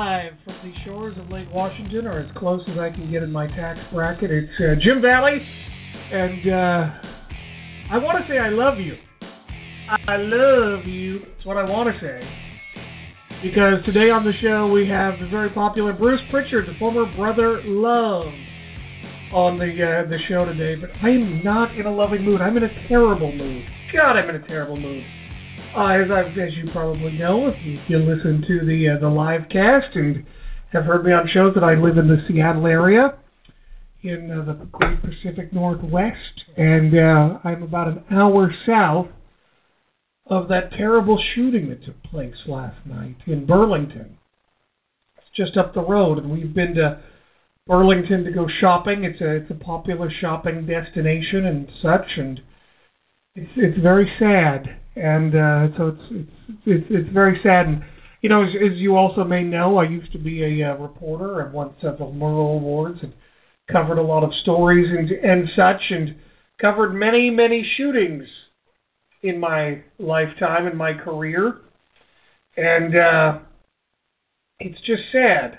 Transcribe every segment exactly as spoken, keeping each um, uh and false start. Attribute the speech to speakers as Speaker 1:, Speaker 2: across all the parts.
Speaker 1: live from the shores of Lake Washington, or as close as I can get in my tax bracket. It's uh, Jim Valley, and uh, I want to say I love you. I love you. That's what I want to say. Because today on the show we have the very popular Bruce Prichard, the former Brother Love, on the uh, the show today. But I am not in a loving mood. I'm in a terrible mood. God, I'm in a terrible mood. Uh, as, I, as you probably know, if you, if you listen to the uh, the live cast and have heard me on shows, that I live in the Seattle area in uh, the Great Pacific Northwest, and uh, I'm about an hour south of that terrible shooting that took place last night in Burlington. It's just up the road, and we've been to Burlington to go shopping. It's a it's a popular shopping destination and such, and it's it's very sad. And uh, so it's, it's it's it's very sad. And you know, as, as you also may know, I used to be a uh, reporter. I've won several Murrow Awards and covered a lot of stories and and such, and covered many many shootings in my lifetime, in my career. And uh, it's just sad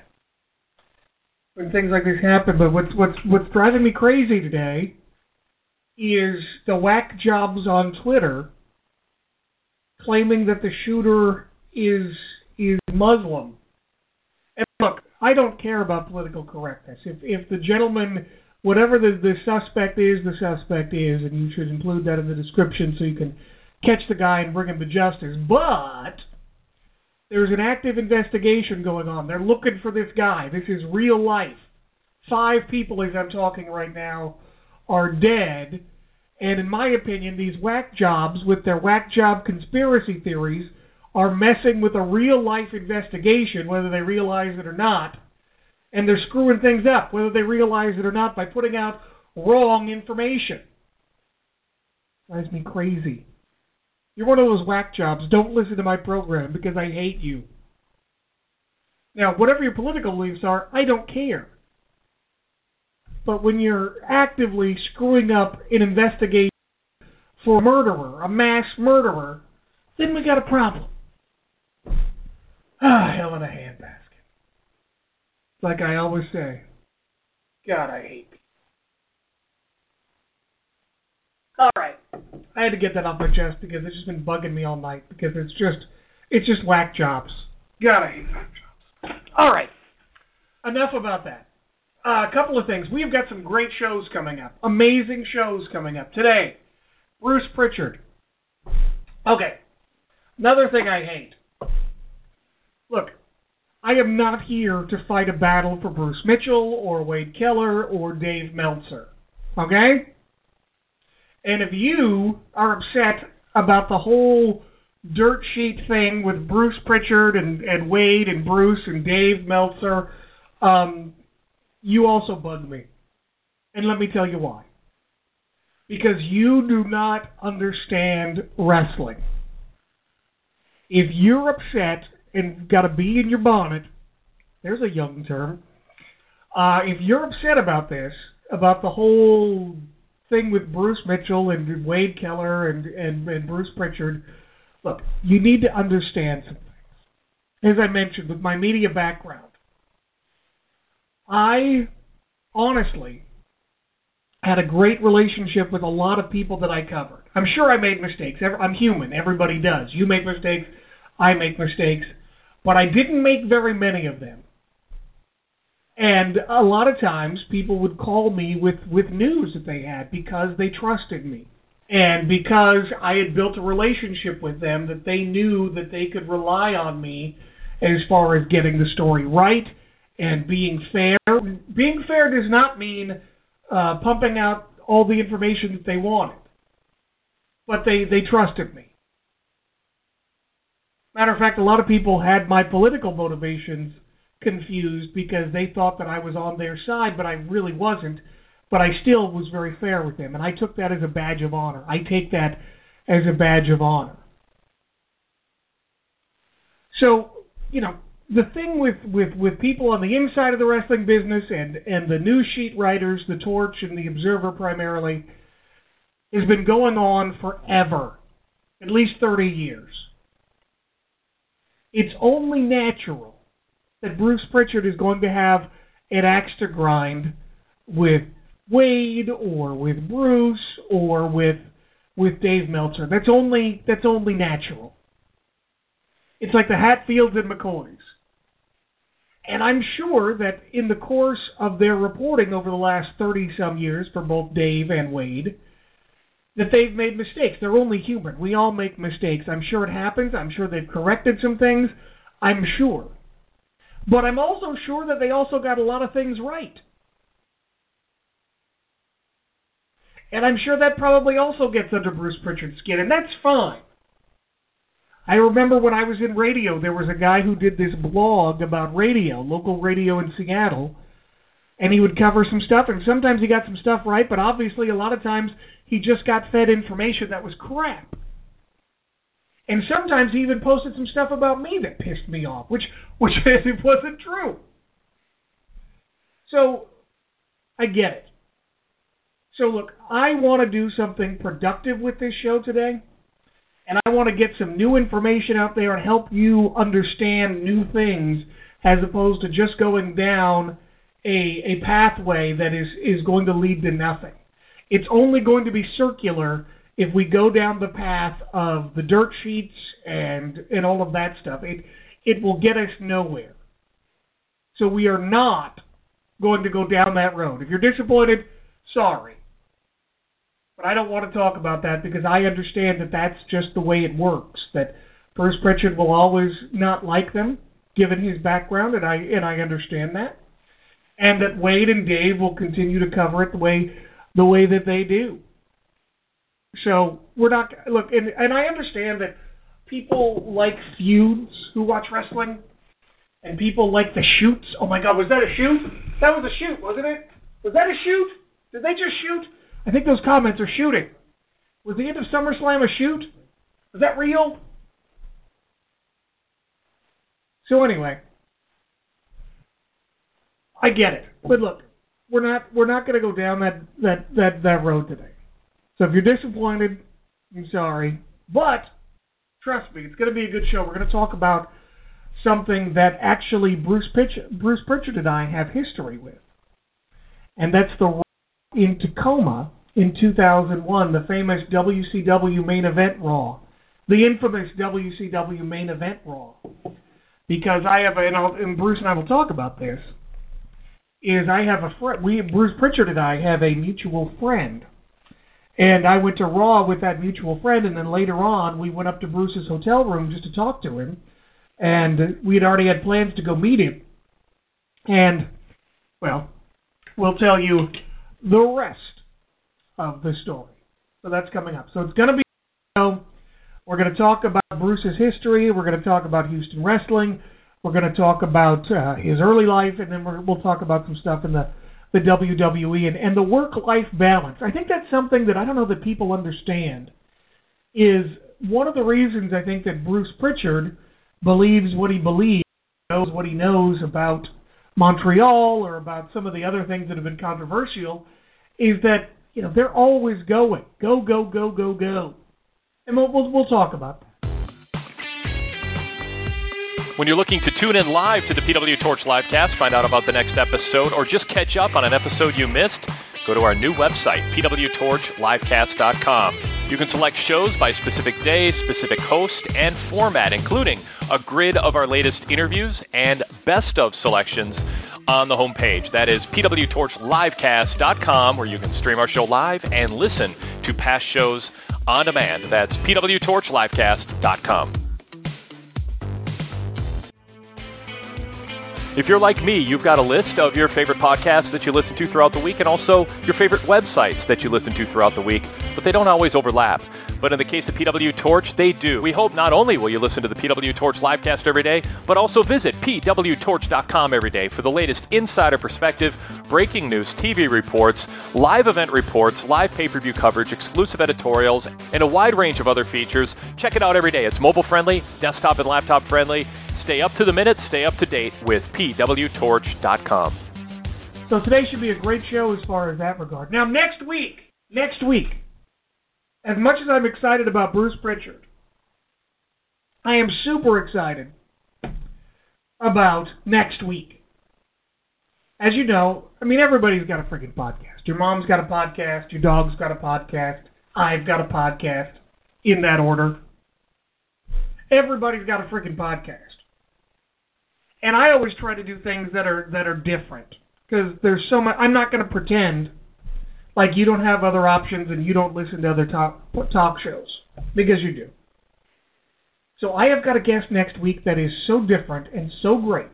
Speaker 1: when things like this happen. But what's what's what's driving me crazy today is the whack jobs on Twitter claiming that the shooter is is Muslim. And look, I don't care about political correctness. If if the gentleman, whatever the, the suspect is, the suspect is, and you should include that in the description so you can catch the guy and bring him to justice. But there's an active investigation going on. They're looking for this guy. This is real life. Five people, as I'm talking right now, are dead. And in my opinion, these whack jobs with their whack job conspiracy theories are messing with a real-life investigation, whether they realize it or not. And they're screwing things up, whether they realize it or not, by putting out wrong information. Drives me crazy. You're one of those whack jobs. Don't listen to my program because I hate you. Now, whatever your political beliefs are, I don't care. But when you're actively screwing up an investigation for a murderer, a mass murderer, then we got a problem. Ah, hell in a handbasket. Like I always say, God, I hate people. All right. I had to get that off my chest because it's just been bugging me all night, because it's just, it's just whack jobs. God, I hate whack jobs. All right. Enough about that. Uh, a couple of things. We've got some great shows coming up. Amazing shows coming up. Today, Bruce Prichard. Okay. Another thing I hate. Look, I am not here to fight a battle for Bruce Mitchell or Wade Keller or Dave Meltzer. Okay? And if you are upset about the whole dirt sheet thing with Bruce Prichard and, and Wade and Bruce and Dave Meltzer, um... you also bug me. And let me tell you why. Because you do not understand wrestling. If you're upset and got a bee in your bonnet, there's a young term. Uh, if you're upset about this, about the whole thing with Bruce Mitchell and Wade Keller and, and, and Bruce Prichard, look, you need to understand some things. As I mentioned, with my media background, I honestly had a great relationship with a lot of people that I covered. I'm sure I made mistakes. I'm human. Everybody does. You make mistakes. I make mistakes. But I didn't make very many of them. And a lot of times people would call me with, with news that they had because they trusted me. And because I had built a relationship with them, that they knew that they could rely on me as far as getting the story right and being fair. Being fair does not mean uh, pumping out all the information that they wanted. But they, they trusted me. Matter of fact, a lot of people had my political motivations confused because they thought that I was on their side, but I really wasn't. But I still was very fair with them, and I took that as a badge of honor. I take that as a badge of honor. So, you know, the thing with, with, with people on the inside of the wrestling business and, and the news sheet writers, the Torch and the Observer primarily, has been going on forever, at least thirty years. It's only natural that Bruce Pritchard is going to have an axe to grind with Wade or with Bruce or with with Dave Meltzer. That's only that's only natural. It's like the Hatfields and McCoys. And I'm sure that in the course of their reporting over the last thirty-some years for both Dave and Wade, that they've made mistakes. They're only human. We all make mistakes. I'm sure it happens. I'm sure they've corrected some things. I'm sure. But I'm also sure that they also got a lot of things right. And I'm sure that probably also gets under Bruce Pritchard's skin, and that's fine. I remember when I was in radio, there was a guy who did this blog about radio, local radio in Seattle, and he would cover some stuff, and sometimes he got some stuff right, but obviously a lot of times he just got fed information that was crap. And sometimes he even posted some stuff about me that pissed me off, which, which it wasn't true. So, I get it. So look, I want to do something productive with this show today. And I want to get some new information out there and help you understand new things as opposed to just going down a, a pathway that is, is going to lead to nothing. It's only going to be circular if we go down the path of the dirt sheets and, and all of that stuff. It, it will get us nowhere. So we are not going to go down that road. If you're disappointed, sorry. But I don't want to talk about that because I understand that that's just the way it works, that Bruce Pritchard will always not like them, given his background, and I and I understand that. And that Wade and Dave will continue to cover it the way the way that they do. So we're not look, and, and I understand that people like feuds who watch wrestling, and people like the shoots. Oh my God, was that a shoot? That was a shoot, wasn't it? Was that a shoot? Did they just shoot? I think those comments are shooting. Was the end of SummerSlam a shoot? Was that real? So anyway, I get it. But look, we're not we're not going to go down that, that, that, that road today. So if you're disappointed, I'm sorry. But trust me, it's going to be a good show. We're going to talk about something that actually Bruce Pritchard, Bruce Pritchard and I have history with. And that's the in Tacoma in two thousand one, the famous W C W main event Raw, the infamous W C W main event Raw. Because I have, a, and, I'll, and Bruce and I will talk about this, is I have a friend, we, Bruce Pritchard and I have a mutual friend. And I went to Raw with that mutual friend, and then later on we went up to Bruce's hotel room just to talk to him. And we had already had plans to go meet him. And, well, we'll tell you the rest of the story. So that's coming up. So it's going to be, you know, we're going to talk about Bruce's history. We're going to talk about Houston wrestling. We're going to talk about uh, his early life, and then we're, we'll talk about some stuff in the, the W W E and, and the work-life balance. I think that's something that I don't know that people understand. Is one of the reasons I think that Bruce Pritchard believes what he believes, knows what he knows about Montreal or about some of the other things that have been controversial, is that, you know, they're always going. Go, go, go, go, go. And we'll, we'll, we'll talk about that.
Speaker 2: When you're looking to tune in live to the P W Torch Livecast, find out about the next episode, or just catch up on an episode you missed, go to our new website, P W Torch Livecast dot com. You can select shows by specific day, specific host, and format, including a grid of our latest interviews and best of selections on the homepage. That is P W Torch Livecast dot com, where you can stream our show live and listen to past shows on demand. That's P W Torch Livecast dot com. If you're like me, you've got a list of your favorite podcasts that you listen to throughout the week and also your favorite websites that you listen to throughout the week, but they don't always overlap. But in the case of P W Torch, they do. We hope not only will you listen to the P W Torch Livecast every day, but also visit P W Torch dot com every day for the latest insider perspective, breaking news, T V reports, live event reports, live pay-per-view coverage, exclusive editorials, and a wide range of other features. Check it out every day. It's mobile-friendly, desktop and laptop-friendly. Stay up to the minute, stay up to date with P W Torch dot com.
Speaker 1: So today should be a great show as far as that regard. Now, next week, next week, as much as I'm excited about Bruce Pritchard, I am super excited about next week. As you know, I mean, everybody's got a freaking podcast. Your mom's got a podcast. Your dog's got a podcast. I've got a podcast, in that order. Everybody's got a freaking podcast. And I always try to do things that are that are different. Because there's so much. I'm not going to pretend like you don't have other options and you don't listen to other talk, talk shows. Because you do. So I have got a guest next week that is so different and so great.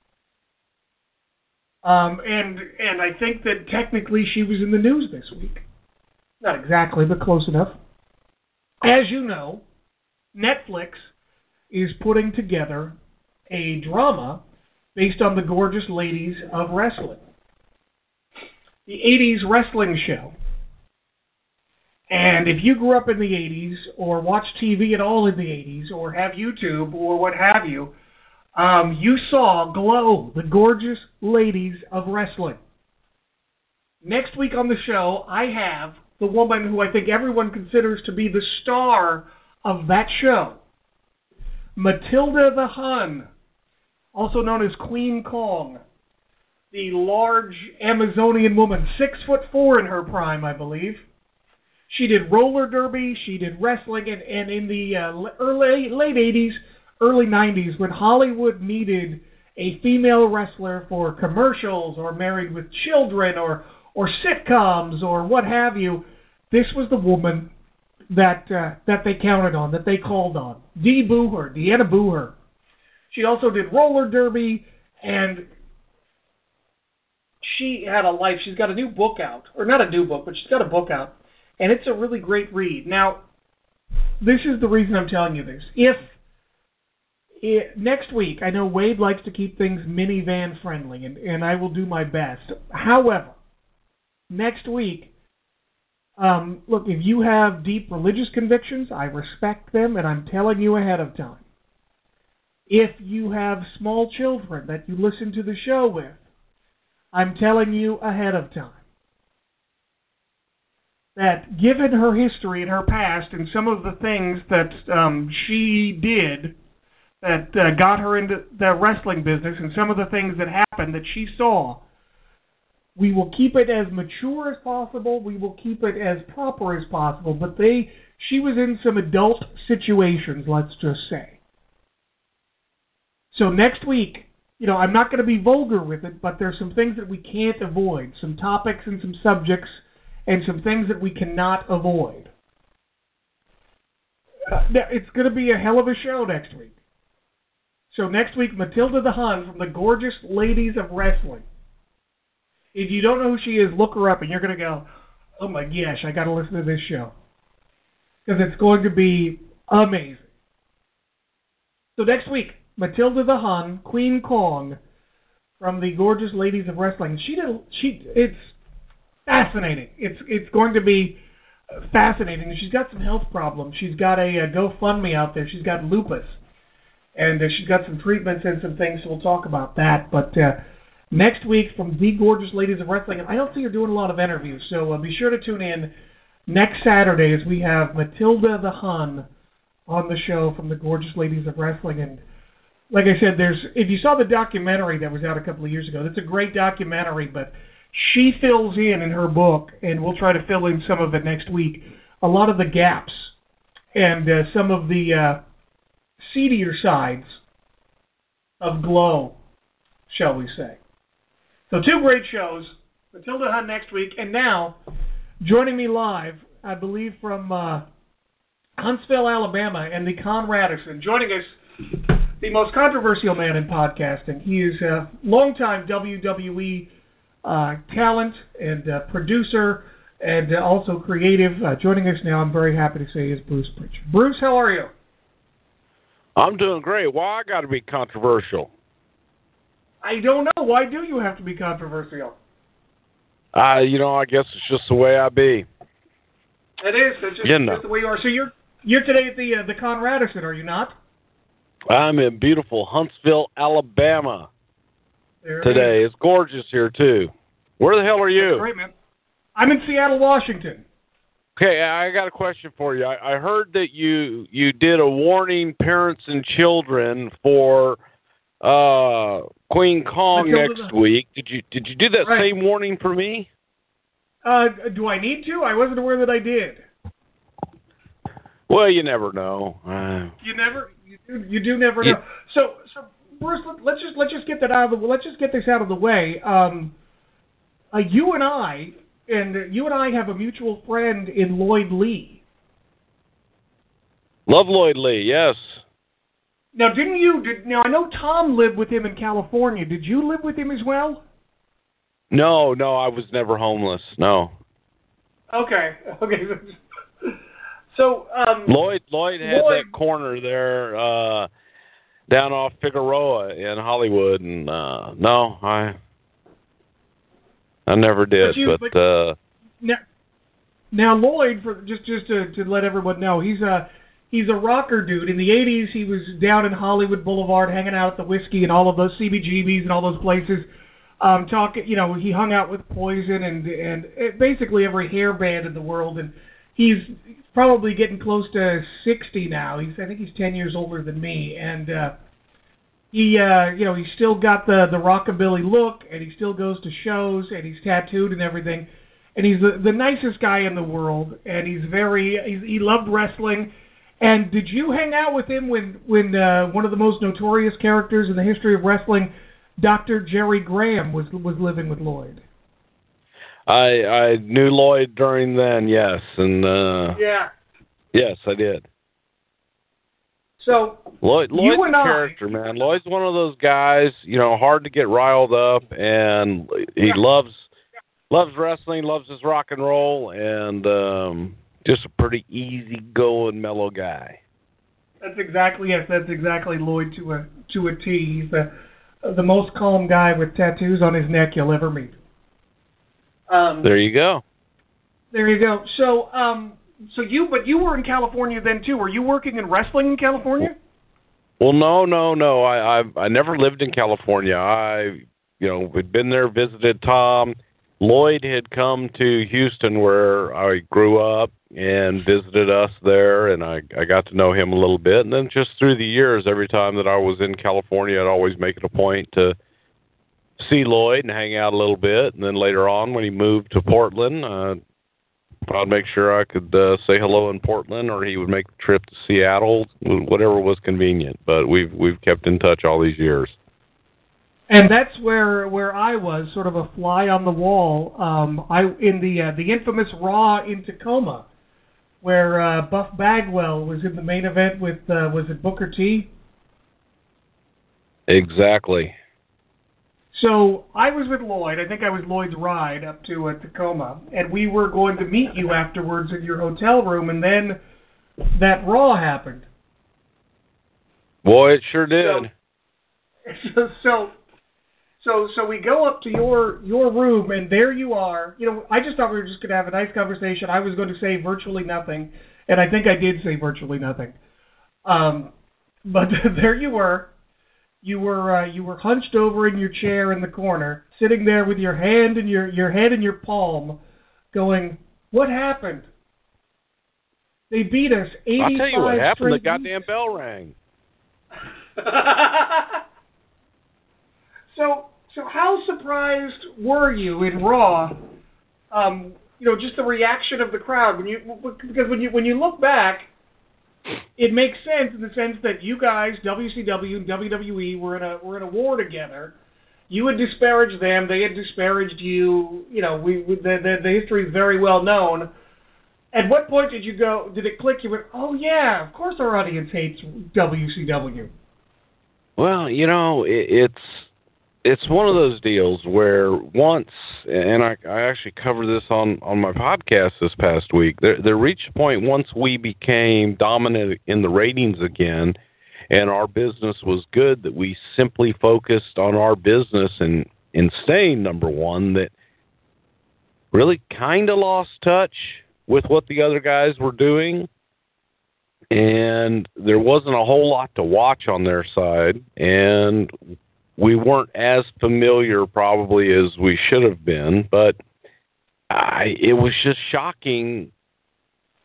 Speaker 1: Um, and and I think that technically she was in the news this week. Not exactly, but close enough. As you know, Netflix is putting together a drama based on the gorgeous ladies of wrestling. The eighties wrestling show. And if you grew up in the eighties, or watched T V at all in the eighties, or have YouTube, or what have you, um, you saw Glow, the gorgeous ladies of wrestling. Next week on the show, I have the woman who I think everyone considers to be the star of that show, Matilda the Hun, also known as Queen Kong, the large Amazonian woman, six foot four in her prime, I believe. She did roller derby, she did wrestling, and, and in the uh, early late eighties, early nineties, when Hollywood needed a female wrestler for commercials or Married with Children or or sitcoms or what have you, this was the woman that uh, that they counted on, that they called on. Dee Booher, Deanna Booher. She also did roller derby, and she had a life. She's got a new book out, or not a new book, but she's got a book out. And it's a really great read. Now, this is the reason I'm telling you this. If it, next week, I know Wade likes to keep things minivan friendly, and, and I will do my best. However, next week, um, look, if you have deep religious convictions, I respect them, and I'm telling you ahead of time. If you have small children that you listen to the show with, I'm telling you ahead of time. That given her history and her past and some of the things that um, she did that uh, got her into the wrestling business and some of the things that happened that she saw, we will keep it as mature as possible. We will keep it as proper as possible. But they, she was in some adult situations, let's just say. So next week, you know, I'm not going to be vulgar with it, but there's some things that we can't avoid, some topics and some subjects and some things that we cannot avoid. Uh, it's going to be a hell of a show next week. So next week, Matilda the Hun from the gorgeous ladies of wrestling. If you don't know who she is, look her up, and you're going to go, oh my gosh, I got to listen to this show. Because it's going to be amazing. So next week, Matilda the Hun, Queen Kong, from the gorgeous ladies of wrestling. She did. She. It's fascinating. It's it's going to be fascinating. She's got some health problems. She's got a, a GoFundMe out there. She's got lupus, and uh, she's got some treatments and some things. So we'll talk about that. But uh, next week from the gorgeous ladies of wrestling, and I don't see her doing a lot of interviews. So uh, be sure to tune in next Saturday as we have Matilda the Hun on the show from the gorgeous ladies of wrestling. And like I said, there's if you saw the documentary that was out a couple of years ago, that's a great documentary, but she fills in in her book, and we'll try to fill in some of it next week, a lot of the gaps and uh, some of the uh, seedier sides of Glow, shall we say. So two great shows, Matilda Hun next week, and now joining me live, I believe from uh, Huntsville, Alabama, and the Con Radisson, joining us, the most controversial man in podcasting. He is a longtime W W E uh, talent and uh, producer and uh, also creative. Uh, joining us now, I'm very happy to say, is Bruce Prichard. Bruce, how are you?
Speaker 3: I'm doing great. Why I got to be controversial?
Speaker 1: I don't know. Why do you have to be controversial?
Speaker 3: Uh, you know, I guess it's just the way I be.
Speaker 1: It is. It's just,
Speaker 3: you know.
Speaker 1: just the way you are. So you're you're today at the uh, the Con Radisson, are you not?
Speaker 3: I'm in beautiful Huntsville, Alabama
Speaker 1: there
Speaker 3: today. It it's gorgeous here, too. Where the hell are you?
Speaker 1: That's great, man. I'm in Seattle, Washington.
Speaker 3: Okay, I got a question for you. I, I heard that you, you did a warning parents and children for uh, Queen Kong
Speaker 1: Until
Speaker 3: next
Speaker 1: the-
Speaker 3: week. Did you did you do that
Speaker 1: Right.
Speaker 3: same warning for me?
Speaker 1: Uh, do I need to? I wasn't aware that I did.
Speaker 3: Well, you never know. Uh,
Speaker 1: You never, you do, you do never
Speaker 3: You-
Speaker 1: know. So, so Bruce, let, let's just let's just get that out of the let's just get this out of the way. Um, uh, you and I, and you and I have a mutual friend in Lloyd Lee.
Speaker 3: love Lloyd Lee. Yes.
Speaker 1: Now, didn't you? Did, now, I know Tom lived with him in California. Did you live with him as well?
Speaker 3: No, no, I was never homeless. No.
Speaker 1: Okay. Okay. So, um,
Speaker 3: Lloyd Lloyd had
Speaker 1: Lloyd-
Speaker 3: that corner there uh, down off Figueroa in Hollywood, and uh, no, I I never did.
Speaker 1: But you-
Speaker 3: But,
Speaker 1: but-
Speaker 3: uh,
Speaker 1: now, now Lloyd, for just just to, to let everyone know, he's a he's a rocker dude. In the eighties, he was down in Hollywood Boulevard, hanging out at the Whiskey and all of those C B G Bs and all those places. Um, talking, you know, he hung out with Poison and and basically every hair band in the world, and he's probably getting close to sixty now. He's I think he's ten years older than me, and uh, he uh, you know he's still got the the rockabilly look, and he still goes to shows, and he's tattooed and everything, and he's the, the nicest guy in the world, and he's very he's, he loved wrestling. And did you hang out with him when when uh, one of the most notorious characters in the history of wrestling, Doctor Jerry Graham, was was living with Lloyd?
Speaker 3: I I knew Lloyd during then, yes, and uh,
Speaker 1: Yeah.
Speaker 3: yes, I did.
Speaker 1: So
Speaker 3: Lloyd,
Speaker 1: You
Speaker 3: Lloyd's
Speaker 1: and
Speaker 3: a
Speaker 1: I-
Speaker 3: character, man. Lloyd's one of those guys, you know, hard to get riled up, and he
Speaker 1: Yeah.
Speaker 3: loves loves wrestling, loves his rock and roll, and um, just a pretty easy-going, mellow guy.
Speaker 1: that's exactly yes, that's exactly Lloyd to a to a T. He's the the most calm guy with tattoos on his neck you'll ever meet. Um,
Speaker 3: There you go.
Speaker 1: There you go. So, um, so you, but you were in California then too. Were you working in wrestling in California?
Speaker 3: Well, no, no, no. I I, I never lived in California. I, you know, had been there, visited Tom. Lloyd had come to Houston, where I grew up, and visited us there, and I I got to know him a little bit. And then just through the years, every time that I was in California, I'd always make it a point to see Lloyd and hang out a little bit. And then later on, when he moved to Portland, uh, I'd make sure I could uh, say hello in Portland, or he would make the trip to Seattle, whatever was convenient. But we've we've kept in touch all these years.
Speaker 1: And that's where where I was, sort of a fly on the wall. Um, I in the uh, the infamous Raw in Tacoma, where uh, Buff Bagwell was in the main event with uh, was it Booker T?
Speaker 3: Exactly.
Speaker 1: So I was with Lloyd. I think I was Lloyd's ride up to uh, Tacoma, and we were going to meet you afterwards in your hotel room, and then that Raw happened.
Speaker 3: Boy, it sure did.
Speaker 1: So, so, so, so we go up to your your room, and there you are. You know, I just thought we were just going to have a nice conversation. I was going to say virtually nothing, and I think I did say virtually nothing. Um, but there you were. You were uh, you were hunched over in your chair in the corner, sitting there with your hand in your your head in your palm, going, "What happened? They beat us eighty-five
Speaker 3: I'll tell you what happened. The
Speaker 1: straight
Speaker 3: goddamn bell rang.
Speaker 1: so so how surprised were you in Raw? Um, you know, just the reaction of the crowd when you because when you when you look back. It makes sense in the sense that you guys, W C W and W W E, were in a were in a war together. You had disparaged them; they had disparaged you. You know, we, we the, the the history is very well known. At what point did you go? Did it click? You went, "Oh yeah, of course our audience hates W C W."
Speaker 3: Well, you know, it, it's it's one of those deals where once, and I, I actually covered this on, on my podcast this past week, there, there reached a point once we became dominant in the ratings again and our business was good that we simply focused on our business and, and staying number one that really kind of lost touch with what the other guys were doing. And there wasn't a whole lot to watch on their side, and we weren't as familiar probably as we should have been, but I, it was just shocking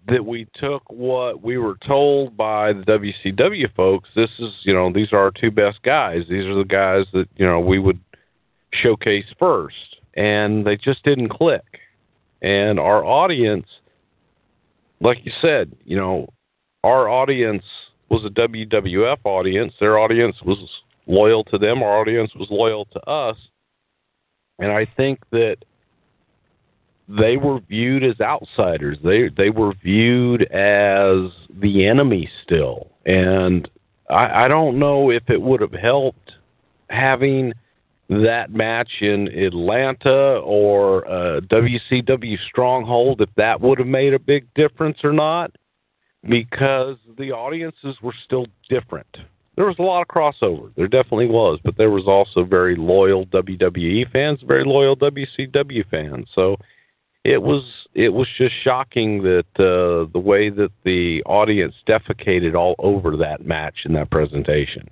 Speaker 3: that we took what we were told by the W C W folks. This is, you know, these are our two best guys. These are the guys that, you know, we would showcase first. And they just didn't click. And our audience, like you said, you know, our audience was a W W F audience. Their audience was loyal to them. Our audience was loyal to us. And I think that they were viewed as outsiders. They they were viewed as the enemy still. And I, I don't know if it would have helped having that match in Atlanta or uh, W C W Stronghold, if that would have made a big difference or not, because the audiences were still different. There was a lot of crossover. There definitely was, but there was also very loyal W W E fans, very loyal W C W fans. So it was it was just shocking that uh, the way that the audience defecated all over that match and that presentation.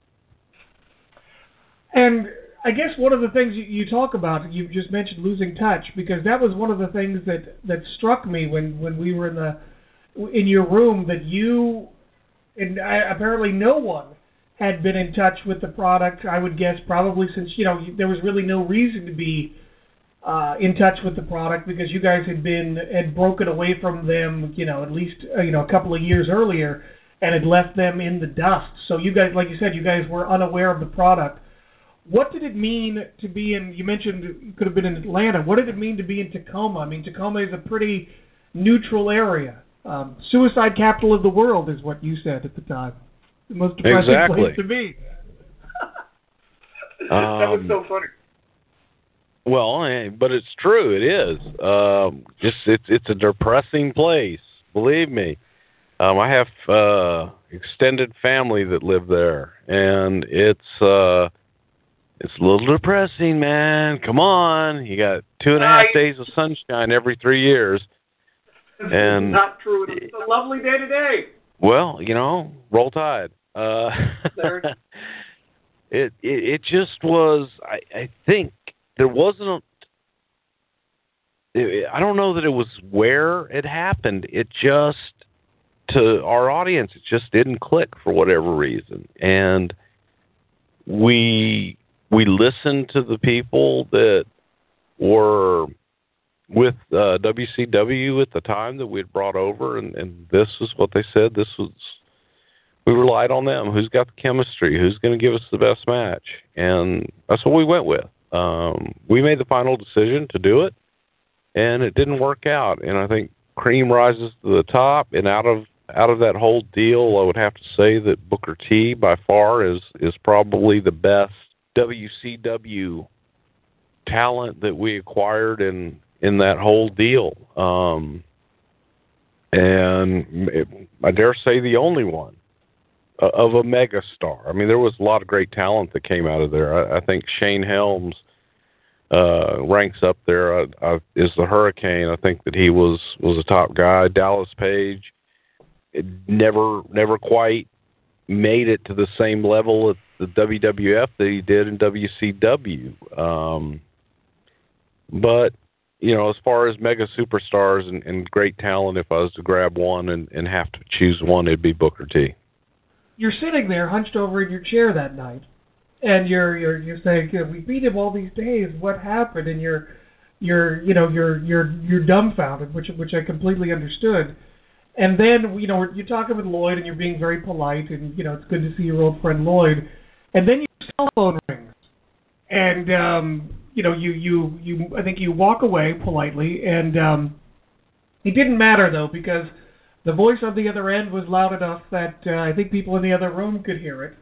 Speaker 1: And I guess one of the things you, you talk about, you just mentioned losing touch, because that was one of the things that, that struck me when, when we were in the in your room, that you and I, apparently no one had been in touch with the product. I would guess probably since, you know, there was really no reason to be uh, in touch with the product, because you guys had been had broken away from them, you know, at least uh, you know a couple of years earlier, and had left them in the dust. So you guys, like you said, you guys were unaware of the product. What did it mean to be in, you mentioned you could have been in Atlanta. What did it mean to be in Tacoma? I mean, Tacoma is a pretty neutral area. Um, suicide capital of the world is what you said at the time. The most depressing
Speaker 3: exactly.
Speaker 1: place to be.
Speaker 3: um,
Speaker 1: that was so funny.
Speaker 3: Well, but it's true. It is. Um, just it's it's a depressing place. Believe me. Um, I have uh, extended family that live there, and it's uh, it's a little depressing, man. Come on, you got two and a half days of sunshine every three years. And
Speaker 1: not true. It's a lovely day today.
Speaker 3: Well, you know, roll tide. Uh, it, it it just was. I, I think there wasn't. A, it, I don't know that it was where it happened. It just, to our audience, it just didn't click for whatever reason, and we we listened to the people that were with uh, W C W at the time that we had brought over, and, and this is what they said. This was, we relied on them. Who's got the chemistry? Who's going to give us the best match? And that's what we went with. Um, we made the final decision to do it, and it didn't work out. And I think cream rises to the top. And out of out of that whole deal, I would have to say that Booker T by far is is probably the best W C W talent that we acquired in. in that whole deal. Um, and it, I dare say the only one uh, of a mega star. I mean, there was a lot of great talent that came out of there. I, I think Shane Helms uh, ranks up there uh, uh, is the Hurricane. I think that he was, was a top guy. Dallas Page it never, never quite made it to the same level at the W W F that he did in W C W. Um, but, you know, as far as mega superstars and, and great talent, if I was to grab one and, and have to choose one, it'd be Booker T.
Speaker 1: You're sitting there hunched over in your chair that night, and you're you're you're saying, "We beat him all these days. What happened?" And you're you're you know you're you're you're dumbfounded, which which I completely understood. And then you know you're talking with Lloyd, and you're being very polite, and you know it's good to see your old friend Lloyd. And then your cell phone rings, and um, you know, you, you, you, I think you walk away politely, and um, it didn't matter, though, because the voice on the other end was loud enough that uh, I think people in the other room could hear it.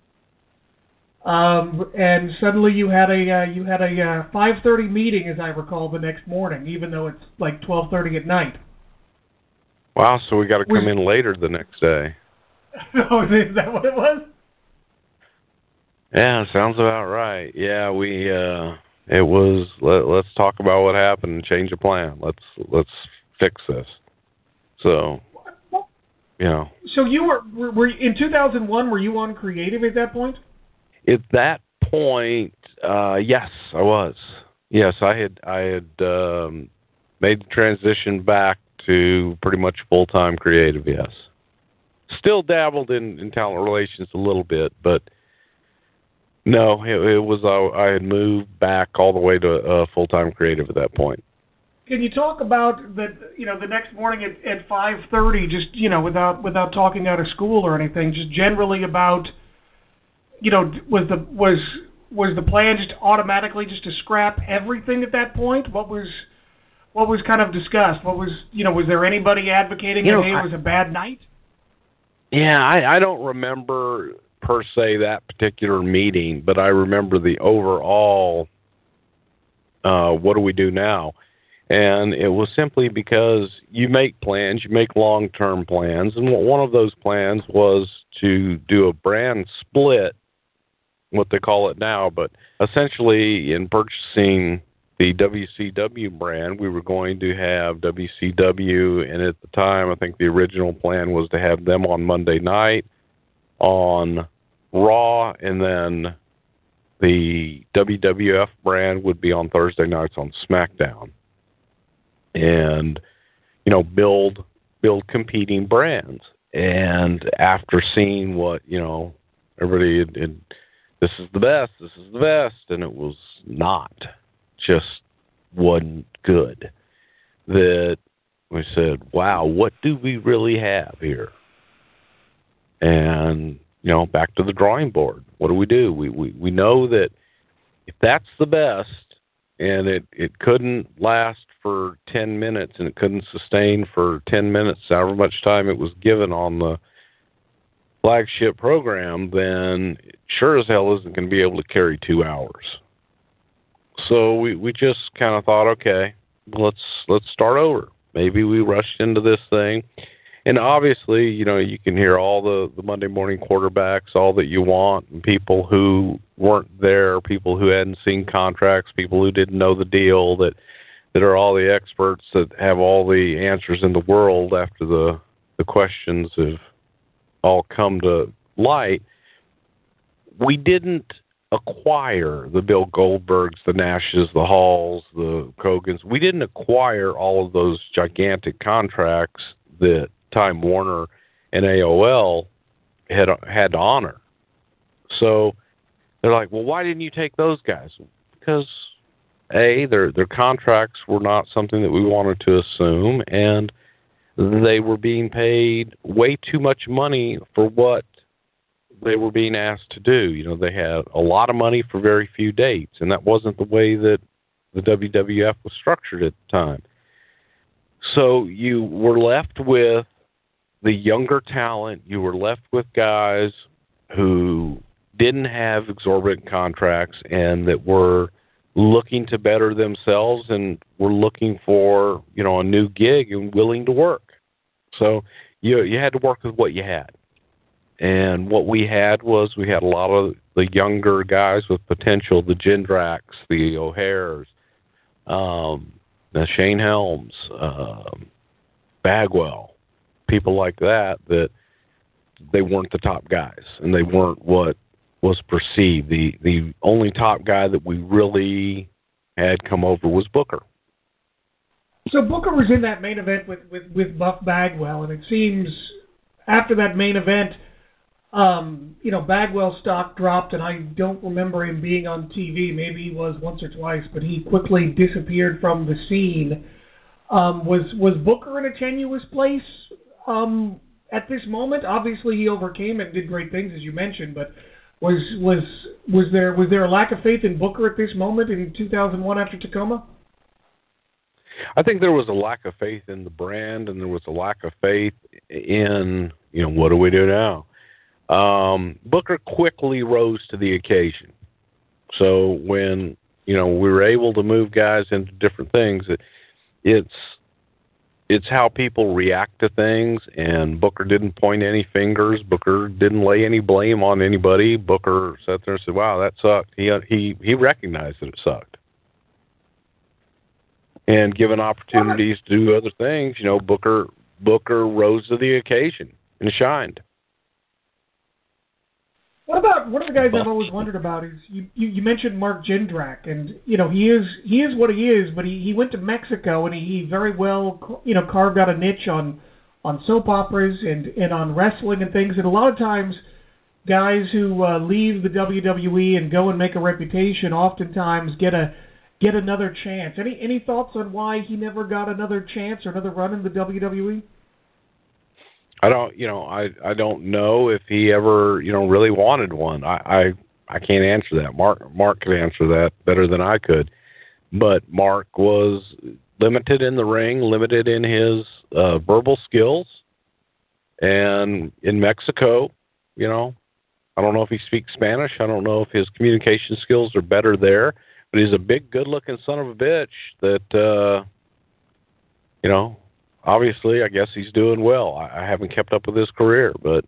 Speaker 1: Um, and suddenly you had a uh, you had a uh, five thirty meeting, as I recall, the next morning, even though it's like twelve thirty at night.
Speaker 3: Wow, so we got to come in later the next day.
Speaker 1: Oh, is that what it was?
Speaker 3: Yeah, sounds about right. Yeah, we... Uh... It was, let, let's talk about what happened and change the plan. Let's let's fix this. So, you know.
Speaker 1: So you were, were, were in two thousand one, were you on creative at that point?
Speaker 3: At that point, uh, yes, I was. Yes, I had I had um, made the transition back to pretty much full-time creative, yes. Still dabbled in, in talent relations a little bit, but no, it, it was uh, I had moved back all the way to uh, full-time creative at that point.
Speaker 1: Can you talk about the you know the next morning at, at five thirty, just you know without without talking out of school or anything, just generally about you know was the was was the plan just automatically just to scrap everything at that point? What was what was kind of discussed? What was you know was there anybody advocating
Speaker 3: you know,
Speaker 1: that hey,
Speaker 3: I,
Speaker 1: it was a bad night?
Speaker 3: Yeah, I, I don't remember per se that particular meeting, but I remember the overall. Uh, what do we do now? And it was simply because you make plans, you make long-term plans, and one of those plans was to do a brand split, what they call it now, but essentially in purchasing the W C W brand, we were going to have W C W, and at the time, I think the original plan was to have them on Monday night on Raw, and then the W W F brand would be on Thursday nights on SmackDown. And, you know, build build competing brands. And after seeing what, you know, everybody had, had, this is the best, this is the best, and it was not, just wasn't good, that we said, wow, what do we really have here? And, you know, back to the drawing board. What do we do? We we, we know that if that's the best, and it, it couldn't last for ten minutes, and it couldn't sustain for ten minutes, however much time it was given on the flagship program, then it sure as hell isn't going to be able to carry two hours. So we, we just kind of thought, okay, let's let's start over. Maybe we rushed into this thing. And obviously, you know, you can hear all the, the Monday morning quarterbacks, all that you want, and people who weren't there, people who hadn't seen contracts, people who didn't know the deal, that that are all the experts that have all the answers in the world after the, the questions have all come to light. We didn't acquire the Bill Goldbergs, the Nashes, the Halls, the Kogans. We didn't acquire all of those gigantic contracts that Time Warner and A O L had had to honor. So they're like, well, why didn't you take those guys? Because A, their their contracts were not something that we wanted to assume, and they were being paid way too much money for what they were being asked to do. You know, they had a lot of money for very few dates, and that wasn't the way that the W W F was structured at the time. So you were left with the younger talent. You were left with guys who didn't have exorbitant contracts and that were looking to better themselves and were looking for, you know, a new gig and willing to work. So you you had to work with what you had. And what we had was we had a lot of the younger guys with potential, the Jindraks, the O'Hares, um, the Shane Helms, um, Bagwell, people like that, that they weren't the top guys, and they weren't what was perceived. The the only top guy that we really had come over was Booker.
Speaker 1: So Booker was in that main event with, with, with Buff Bagwell, and it seems after that main event, um, you know, Bagwell's stock dropped, and I don't remember him being on T V. Maybe he was once or twice, but he quickly disappeared from the scene. Um, was was Booker in a tenuous place um, at this moment? Obviously, he overcame and did great things, as you mentioned, but was was was there was there a lack of faith in Booker at this moment in two thousand one after Tacoma?
Speaker 3: I think there was a lack of faith in the brand, and there was a lack of faith in, you know, what do we do now? Um, Booker quickly rose to the occasion. So when, you know, we were able to move guys into different things, it, it's it's how people react to things, and Booker didn't point any fingers. Booker didn't lay any blame on anybody. Booker sat there and said, wow, that sucked. He he he recognized that it sucked. And given opportunities to do other things, you know, Booker Booker rose to the occasion and shined.
Speaker 1: What about one of the guys
Speaker 3: But,
Speaker 1: I've always wondered about is you, you, you mentioned Mark Jindrak, and you know he is he is what he is, but he, he went to Mexico and he, he very well you know carved out a niche on on soap operas and, and on wrestling and things. And a lot of times, guys who uh, leave the W W E and go and make a reputation oftentimes get a get another chance. Any any thoughts on why he never got another chance or another run in the W W E?
Speaker 3: I don't, you know, I I don't know if he ever, you know, really wanted one. I I, I can't answer that. Mark Mark could answer that better than I could. But Mark was limited in the ring, limited in his uh, verbal skills, and in Mexico, you know, I don't know if he speaks Spanish. I don't know if his communication skills are better there. But he's a big, good-looking son of a bitch that, uh, you know. Obviously, I guess he's doing well. I, I haven't kept up with his career, but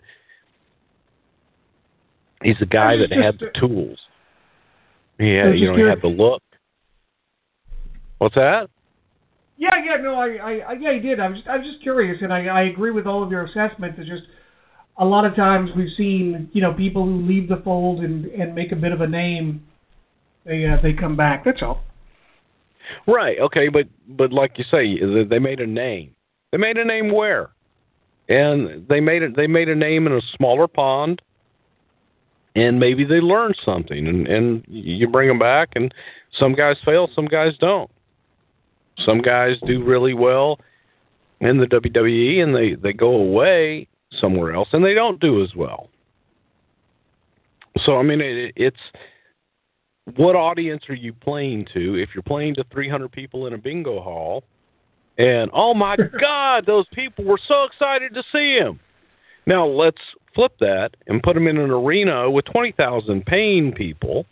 Speaker 3: he's a guy that had the tools. He had, you know, he had the look. What's that?
Speaker 1: Yeah, yeah, no, I, I, yeah, he did. I was, just, I was just curious, and I, I agree with all of your assessments. It's just a lot of times we've seen, you know, people who leave the fold and, and make a bit of a name. They, uh, they come back. That's all.
Speaker 3: Right. Okay, but but like you say, they made a name. They made a name where? And they made it. They made a name in a smaller pond, and maybe they learned something. And, and you bring them back, and some guys fail, some guys don't. Some guys do really well in the W W E, and they, they go away somewhere else, and they don't do as well. So I mean, it, it's what audience are you playing to? If you're playing to three hundred people in a bingo hall. And, oh, my God, those people were so excited to see him. Now, let's flip that and put him in an arena with twenty thousand paying people.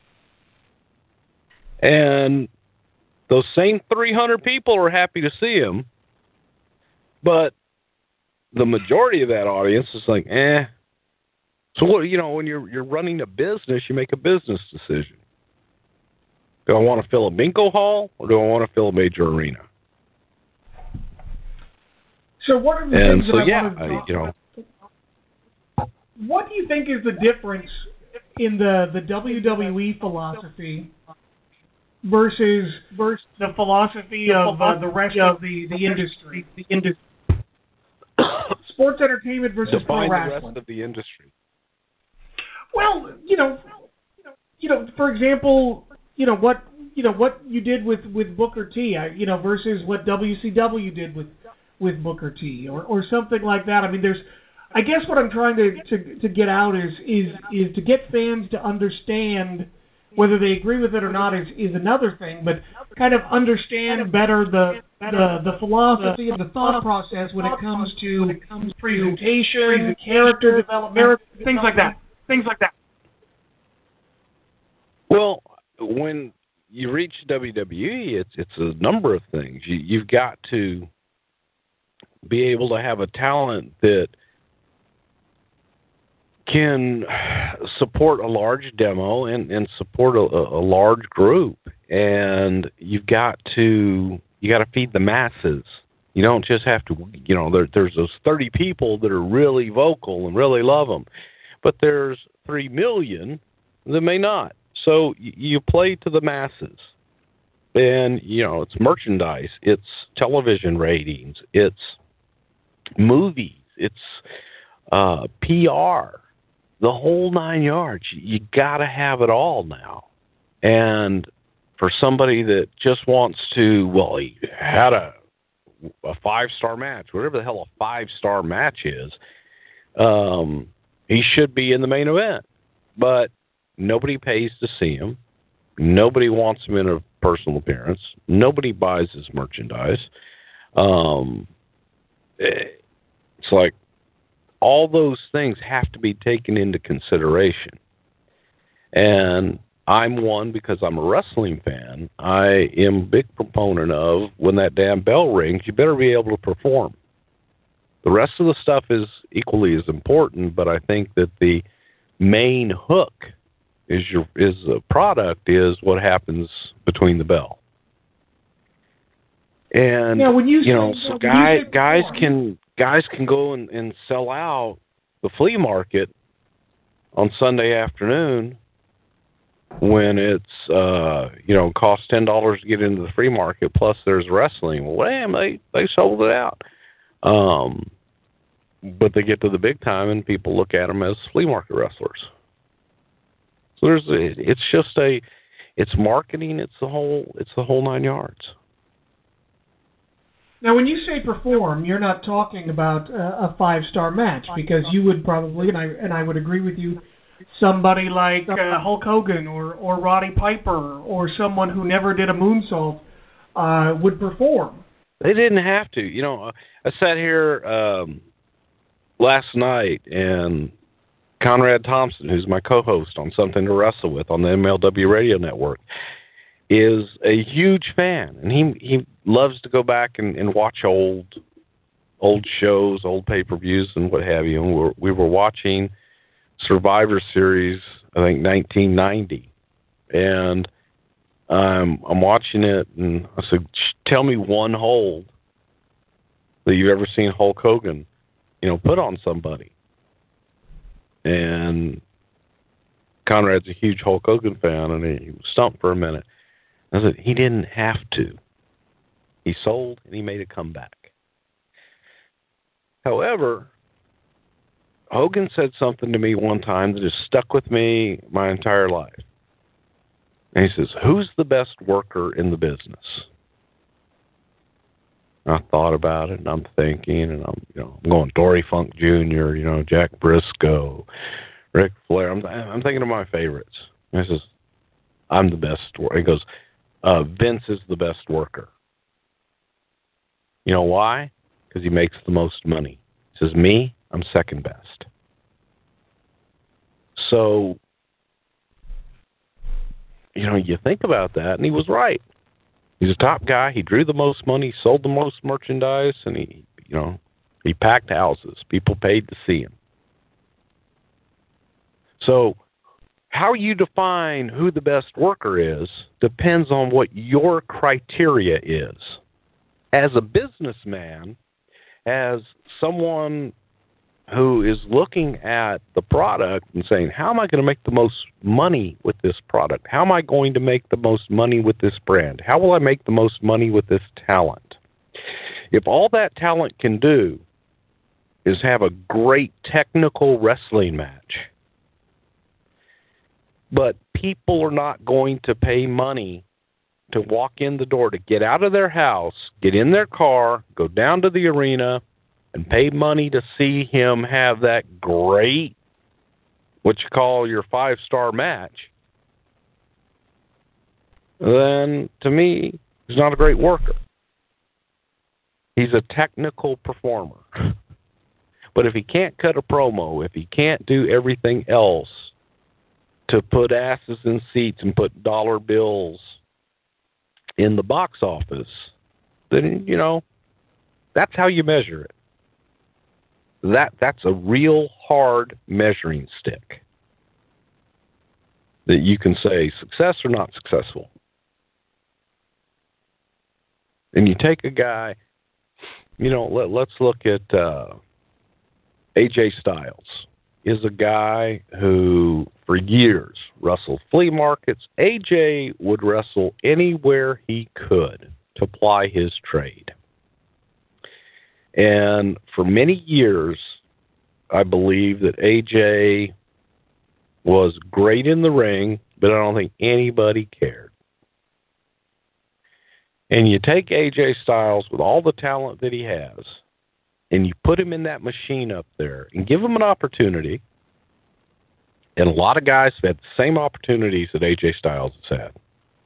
Speaker 3: And those same three hundred people are happy to see him. But the majority of that audience is like, eh. So, what, you know, when you're you're running a business, you make a business decision. Do I want to fill a bingo hall or do I want to fill a major arena?
Speaker 1: So what are the
Speaker 3: and
Speaker 1: things
Speaker 3: so,
Speaker 1: that I
Speaker 3: yeah,
Speaker 1: want to
Speaker 3: I, you know.
Speaker 1: What do you think is the difference in the, the W W E philosophy versus versus the philosophy of uh, the rest of the, the industry? The industry. Sports entertainment versus
Speaker 3: Define
Speaker 1: pro wrestling.
Speaker 3: the rest of the industry.
Speaker 1: Well, you know, you know, for example, you know what you know what you did with, with Booker T, you know, versus what W C W did with. with Booker T or, or something like that. I mean, there's, I guess what I'm trying to, to, to get out is, is, is to get fans to understand, whether they agree with it or not is, is another thing, but kind of understand better the, the, the philosophy and the thought process when it comes to presentation, character development, things like that. Things like that.
Speaker 3: Well, when you reach W W E, it's, it's a number of things. You, you've got to be able to have a talent that can support a large demo and, and support a, a large group. And you've got to you got to feed the masses. You don't just have to, you know, there, there's those thirty people that are really vocal and really love them, but there's three million that may not. So you, you play to the masses. And, you know, it's merchandise, it's television ratings, it's movies, it's uh, P R, the whole nine yards. You got to have it all now. And for somebody that just wants to, well, he had a a five-star match, whatever the hell a five-star match is, um, he should be in the main event. But nobody pays to see him. Nobody wants him in a personal appearance. Nobody buys his merchandise. Um, it's like all those things have to be taken into consideration. And I'm one, because I'm a wrestling fan, I am a big proponent of, when that damn bell rings, you better be able to perform. The rest of the stuff is equally as important, but I think that the main hook is your is the product is what happens between the bell. And
Speaker 1: yeah, when you,
Speaker 3: you know,
Speaker 1: say,
Speaker 3: so
Speaker 1: when
Speaker 3: guys
Speaker 1: you
Speaker 3: guys
Speaker 1: perform,
Speaker 3: can guys can go and, and sell out the flea market on Sunday afternoon when it's, uh, you know, costs ten dollars to get into the free market, plus there's wrestling. Well, damn, they, they sold it out. Um, but they get to the big time and people look at them as flea market wrestlers. So there's, it's just a, it's marketing, it's the whole, it's the whole nine yards.
Speaker 1: Now, when you say perform, you're not talking about uh, a five-star match, because you would probably, and I and I would agree with you, somebody like uh, Hulk Hogan or, or Roddy Piper or someone who never did a moonsault uh, would perform.
Speaker 3: They didn't have to. You know, I sat here um, last night, and Conrad Thompson, who's my co-host on Something to Wrestle With on the M L W Radio Network, is a huge fan, and he he loves to go back and, and watch old old shows, old pay-per-views, and what have you. And we were, we were watching Survivor Series, I think nineteen ninety, and um, I'm watching it, and I said, "Tell me one hold that you've ever seen Hulk Hogan, you know, put on somebody." And Conrad's a huge Hulk Hogan fan, and he was stumped for a minute. I said, he didn't have to. He sold, and he made a comeback. However, Hogan said something to me one time that has stuck with me my entire life. And he says, "Who's the best worker in the business?" I thought about it, and I'm thinking, and I'm, you know, I'm going Dory Funk Junior, you know, Jack Briscoe, Ric Flair. I'm, I'm thinking of my favorites. And he says, "I'm the best." He goes, uh, "Vince is the best worker." You know why? Because he makes the most money. He says, "Me, I'm second best." So, you know, you think about that, and he was right. He's a top guy. He drew the most money, sold the most merchandise, and he, you know, he packed houses. People paid to see him. So how you define who the best worker is depends on what your criteria is. As a businessman, as someone who is looking at the product and saying, how am I going to make the most money with this product? How am I going to make the most money with this brand? How will I make the most money with this talent? If all that talent can do is have a great technical wrestling match, but people are not going to pay money to walk in the door, to get out of their house, get in their car, go down to the arena, and pay money to see him have that great, what you call your five-star match, then to me, he's not a great worker. He's a technical performer. But if he can't cut a promo, if he can't do everything else to put asses in seats and put dollar bills in the box office, then, you know, that's how you measure it. That that's a real hard measuring stick that you can say success or not successful. And you take a guy, you know, let, let's look at uh, A J Styles. Is a guy who for years wrestled flea markets. A J would wrestle anywhere he could to ply his trade. And for many years, I believe that A J was great in the ring, but I don't think anybody cared. And you take A J Styles with all the talent that he has, and you put him in that machine up there and give him an opportunity. And a lot of guys have had the same opportunities that A J Styles has had.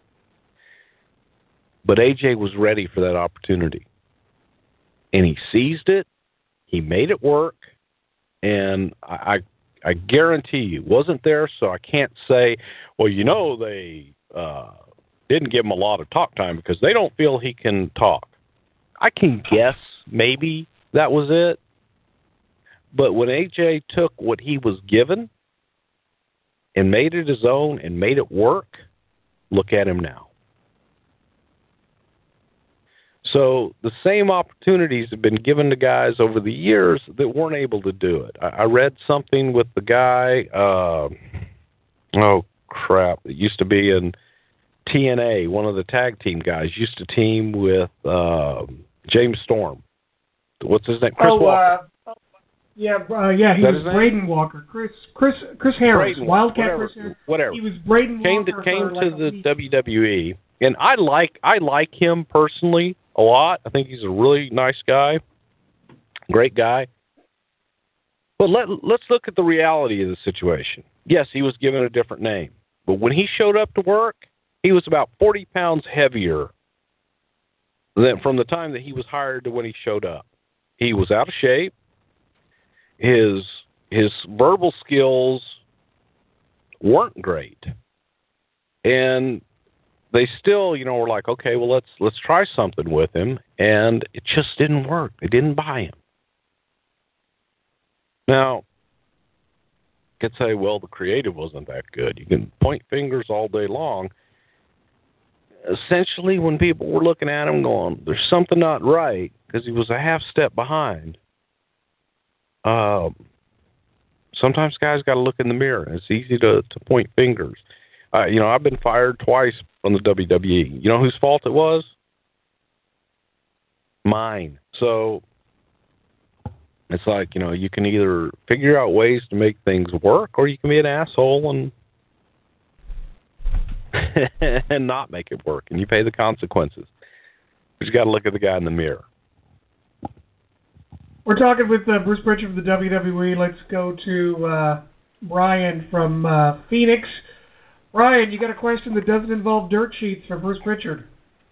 Speaker 3: But A J was ready for that opportunity. And he seized it, he made it work, and I, I, I guarantee you, wasn't there, so I can't say, well, you know, they uh, didn't give him a lot of talk time because they don't feel he can talk. I can guess maybe that was it, but when A J took what he was given and made it his own and made it work, look at him now. So the same opportunities have been given to guys over the years that weren't able to do it. I, I read something with the guy, uh, oh crap, it used to be in T N A, one of the tag team guys, used to team with uh, James Storm. What's his name? Chris
Speaker 1: oh,
Speaker 3: Walker.
Speaker 1: Uh, yeah, uh, yeah, he was Braden Walker. Chris, Chris, Chris Harris,
Speaker 3: Braden,
Speaker 1: Wildcat
Speaker 3: whatever,
Speaker 1: Chris Harris.
Speaker 3: Whatever.
Speaker 1: He was Braden
Speaker 3: came
Speaker 1: Walker.
Speaker 3: To, came
Speaker 1: for
Speaker 3: to
Speaker 1: like
Speaker 3: the
Speaker 1: week.
Speaker 3: W W E, and I like I like him personally a lot. I think he's a really nice guy, great guy. But let let's look at the reality of the situation. Yes, he was given a different name, but when he showed up to work, he was about forty pounds heavier than from the time that he was hired to when he showed up. He was out of shape. His his verbal skills weren't great, and they still, you know, were like, okay, well, let's let's try something with him, and it just didn't work. They didn't buy him. Now, you could say, well, the creative wasn't that good. You can point fingers all day long. Essentially, when people were looking at him going, there's something not right, because he was a half step behind. Um, sometimes guys got to look in the mirror. It's easy to, to point fingers. Uh, you know, I've been fired twice from the W W E. You know whose fault it was? Mine. So it's like, you know, you can either figure out ways to make things work, or you can be an asshole and and not make it work, and you pay the consequences. But you got to look at the guy in the mirror.
Speaker 1: We're talking with uh, Bruce Pritchard of the W W E. Let's go to uh, Brian from uh, Phoenix. Brian, you got a question that doesn't involve dirt sheets for Bruce Pritchard.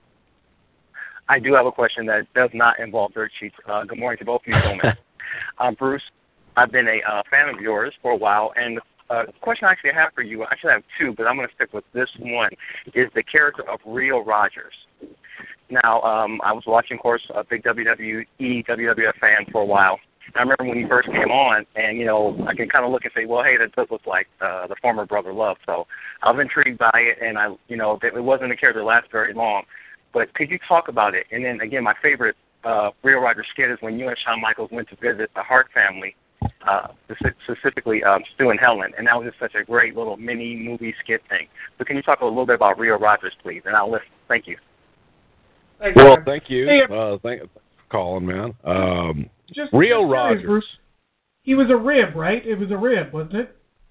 Speaker 4: I do have a question that does not involve dirt sheets. Uh, good morning to both of you gentlemen. um, Bruce, I've been a uh, fan of yours for a while, and uh, the question I actually have for you, I actually have two, but I'm going to stick with this one, is the character of Rio Rogers. Now, um, I was watching, of course, a big W W E, W W F fan for a while. I remember when he first came on, and, you know, I can kind of look and say, well, hey, that does look like uh, the former Brother Love. So I was intrigued by it, and, I, you know, it wasn't a character that lasted very long. But could you talk about it? And then, again, my favorite uh, Rio Rogers skit is when you and Shawn Michaels went to visit the Hart family, uh, specifically um, Stu and Helen, and that was just such a great little mini-movie skit thing. So can you talk a little bit about Rio Rogers, please? And I'll listen. Thank you.
Speaker 1: Thanks,
Speaker 3: well,
Speaker 1: man.
Speaker 3: thank you.
Speaker 1: Hey,
Speaker 3: uh, thank you for calling, man. Um,
Speaker 1: just,
Speaker 3: Rio
Speaker 1: just
Speaker 3: Rogers.
Speaker 1: Bruce. He was a rib, right? It was a rib, wasn't it?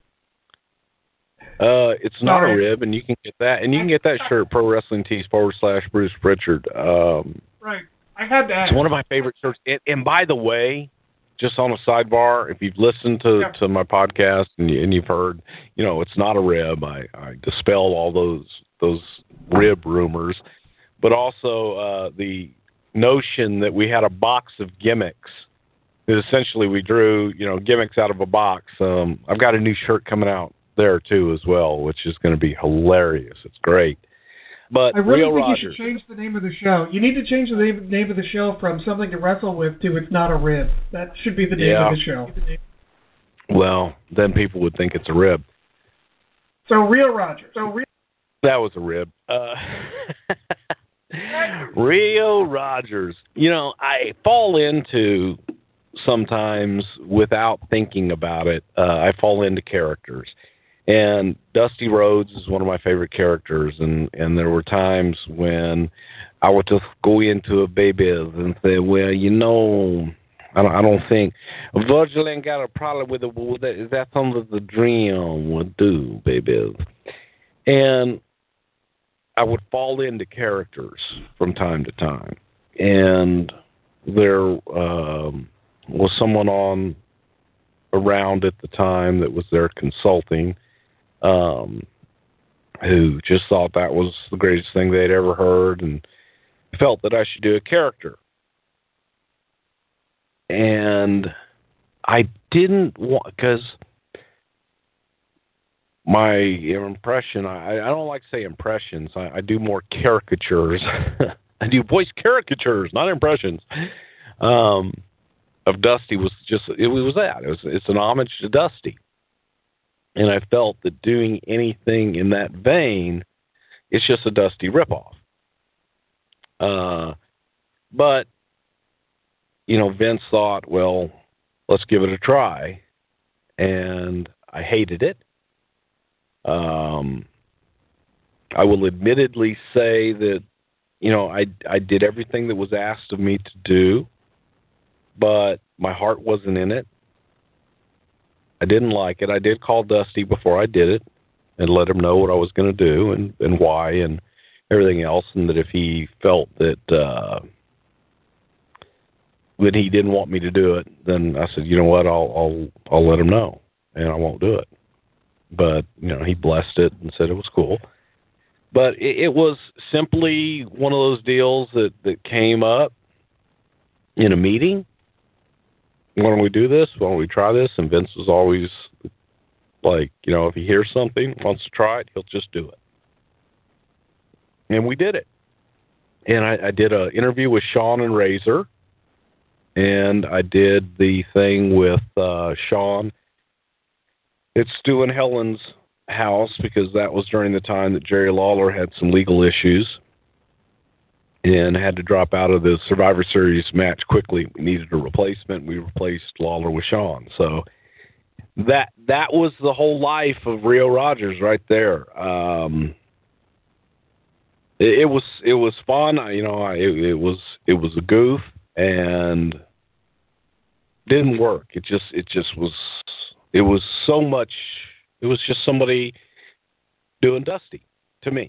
Speaker 3: Uh, it's not
Speaker 1: Sorry.
Speaker 3: a rib, and you can get that, and you can get that shirt, Pro Wrestling Tees forward slash Bruce Pritchard. Um,
Speaker 1: right. I had to ask.
Speaker 3: It's one of my favorite shirts. And, and by the way, just on a sidebar, if you've listened to,
Speaker 1: yeah.
Speaker 3: to my podcast and, you, and you've heard, you know, it's not a rib. I, I dispel all those those rib rumors, but also uh, the notion that we had a box of gimmicks. That essentially we drew, you know, gimmicks out of a box. Um, I've got a new shirt coming out there too as well, which is going to be hilarious. It's great. But
Speaker 1: I really
Speaker 3: Rio
Speaker 1: think
Speaker 3: Rogers,
Speaker 1: you should change the name of the show. You need to change the name, name of the show from Something to Wrestle With to It's Not a Rib. That should be the name
Speaker 3: yeah.
Speaker 1: of the show.
Speaker 3: Well, then people would think it's a rib.
Speaker 1: So Rio Rogers. So Rio.
Speaker 3: That was a rib. Uh, Rio Rogers. You know, I fall into sometimes without thinking about it. Uh, I fall into characters. And Dusty Rhodes is one of my favorite characters, and, and there were times when I would just go into a baby and say, well, you know, I don't, I don't think Virgil ain't got a problem with it. With that. Is that something that the Dream would do, baby? And I would fall into characters from time to time. And there um, was someone on around at the time that was there consulting, Um, who just thought that was the greatest thing they'd ever heard and felt that I should do a character. And I didn't want, because my impression, I, I don't like to say impressions, I, I do more caricatures. I do voice caricatures, not impressions. Um, of Dusty was just, it was that. It was, it's an homage to Dusty. And I felt that doing anything in that vein, it's just a Dusty ripoff. Uh, But, you know, Vince thought, well, let's give it a try. And I hated it. Um, I will admittedly say that, you know, I, I did everything that was asked of me to do, but my heart wasn't in it. I didn't like it. I did call Dusty before I did it and let him know what I was going to do and, and why and everything else, and that if he felt that uh, that he didn't want me to do it, then I said, you know what, I'll I'll I'll let him know, and I won't do it. But you know, he blessed it and said it was cool. But it, it was simply one of those deals that, that came up in a meeting. Why don't we do this? Why don't we try this? And Vince was always like, you know, if he hears something, wants to try it, he'll just do it. And we did it. And I, I did an interview with Sean and Razor. And I did the thing with uh, Sean at Stu and Helen's house, because that was during the time that Jerry Lawler had some legal issues and had to drop out of the Survivor Series match quickly. We needed a replacement. We replaced Lawler with Sean. So that that was the whole life of Rio Rogers right there. Um, it, it was it was fun. I, you know, I, it, it was it was a goof and didn't work. It just it just was it was so much. It was just somebody doing Dusty to me.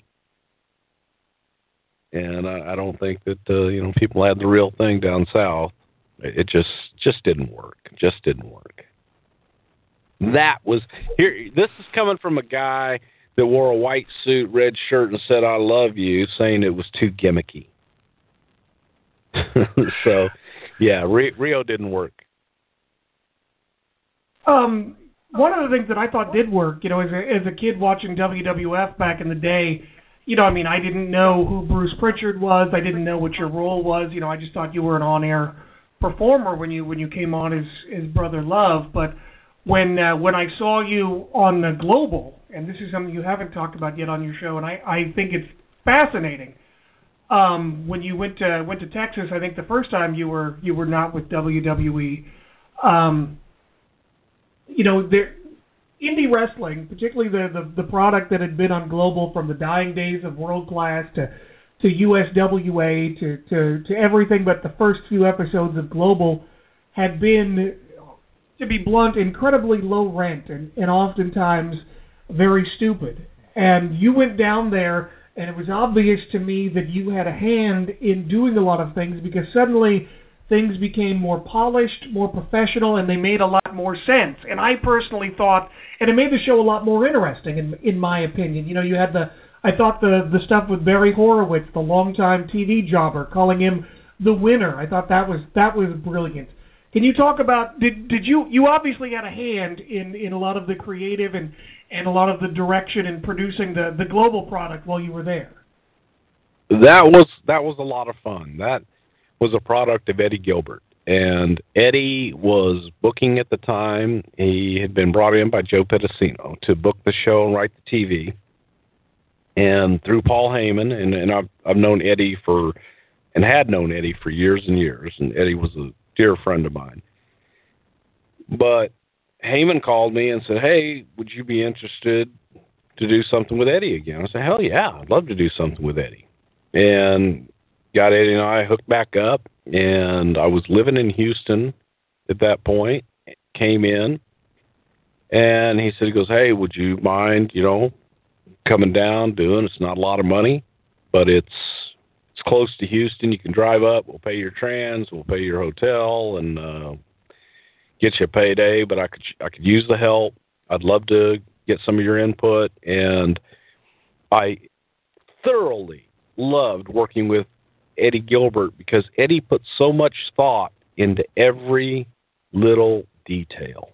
Speaker 3: And I, I don't think that, uh, you know, people had the real thing down south. It just just didn't work. It just didn't work. That was, here. This is coming from a guy that wore a white suit, red shirt, and said, I love you, saying it was too gimmicky. So, yeah, Rio didn't work.
Speaker 1: Um, one of the things that I thought did work, you know, as a, as a kid watching W W F back in the day, you know, I mean, I didn't know who Bruce Pritchard was. I didn't know what your role was. You know, I just thought you were an on-air performer when you when you came on as, as Brother Love. But when uh, when I saw you on the Global, and this is something you haven't talked about yet on your show, and I, I think it's fascinating. Um, when you went to went to Texas, I think the first time you were you were not with W W E. Um, you know, there. Indie wrestling, particularly the, the, the product that had been on Global from the dying days of World Class to to U S W A to, to, to everything but the first few episodes of Global, had been, to be blunt, incredibly low rent and, and oftentimes very stupid. And you went down there, and it was obvious to me that you had a hand in doing a lot of things, because suddenly things became more polished, more professional, and they made a lot more sense. And I personally thought, and it made the show a lot more interesting, in in my opinion. You know, you had the, I thought the the stuff with Barry Horowitz, the longtime T V jobber, calling him the winner. I thought that was that was brilliant. Can you talk about, did did you, you obviously had a hand in, in a lot of the creative and, and a lot of the direction in producing the, the Global product while you were there?
Speaker 3: That was that was a lot of fun. That was a product of Eddie Gilbert. And Eddie was booking at the time. He had been brought in by Joe Pedicino to book the show and write the T V. And through Paul Heyman, and, and I've, I've known Eddie for, and had known Eddie for years and years, and Eddie was a dear friend of mine. But Heyman called me and said, hey, would you be interested to do something with Eddie again? I said, hell yeah, I'd love to do something with Eddie. And got Eddie and I hooked back up, and I was living in Houston at that point, came in, and he said, he goes, hey, would you mind, you know, coming down, doing, it's not a lot of money, but it's it's close to Houston, you can drive up, we'll pay your trans, we'll pay your hotel, and uh, get you a payday, but I could, I could use the help, I'd love to get some of your input, and I thoroughly loved working with Eddie Gilbert, because Eddie put so much thought into every little detail.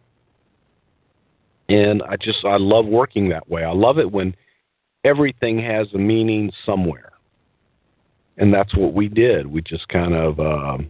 Speaker 3: And I just, I love working that way. I love it when everything has a meaning somewhere. And that's what we did. We just kind of um,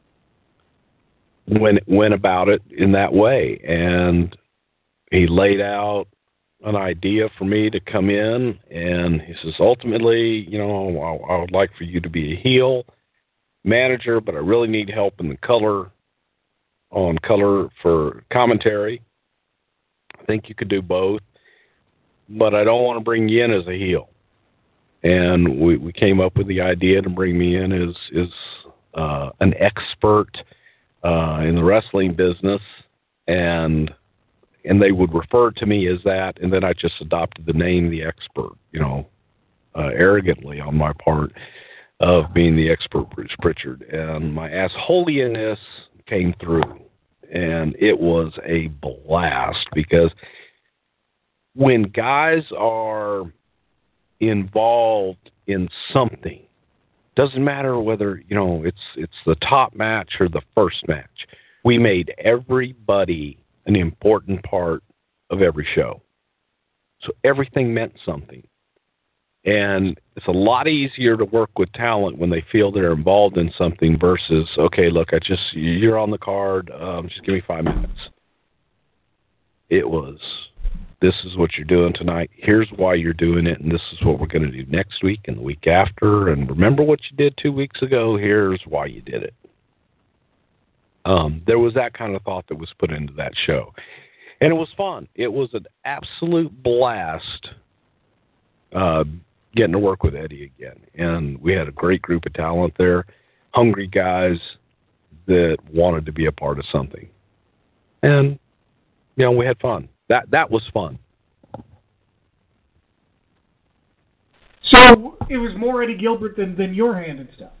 Speaker 3: went, went about it in that way. And he laid out an idea for me to come in, and he says, ultimately, you know, I, I would like for you to be a heel, manager, but I really need help in the color, on color for commentary. I think you could do both, but I don't want to bring you in as a heel. And we, we came up with the idea to bring me in as, as uh, an expert uh, in the wrestling business, and and they would refer to me as that, and then I just adopted the name The Expert, you know, uh, arrogantly on my part of being the expert Bruce Pritchard. And my assholiness came through, and it was a blast, because when guys are involved in something, doesn't matter whether, you know, it's it's the top match or the first match, we made everybody an important part of every show. So everything meant something. And it's a lot easier to work with talent when they feel they're involved in something versus, okay, look, I just, you're on the card, um, just give me five minutes. It was, this is what you're doing tonight. Here's why you're doing it, and this is what we're going to do next week and the week after. And remember what you did two weeks ago? Here's why you did it. Um, there was that kind of thought that was put into that show. And it was fun. It was an absolute blast uh, getting to work with Eddie again. And we had a great group of talent there, hungry guys that wanted to be a part of something. And, you know, we had fun. That that was fun.
Speaker 1: So it was more Eddie Gilbert than, than your hand and stuff.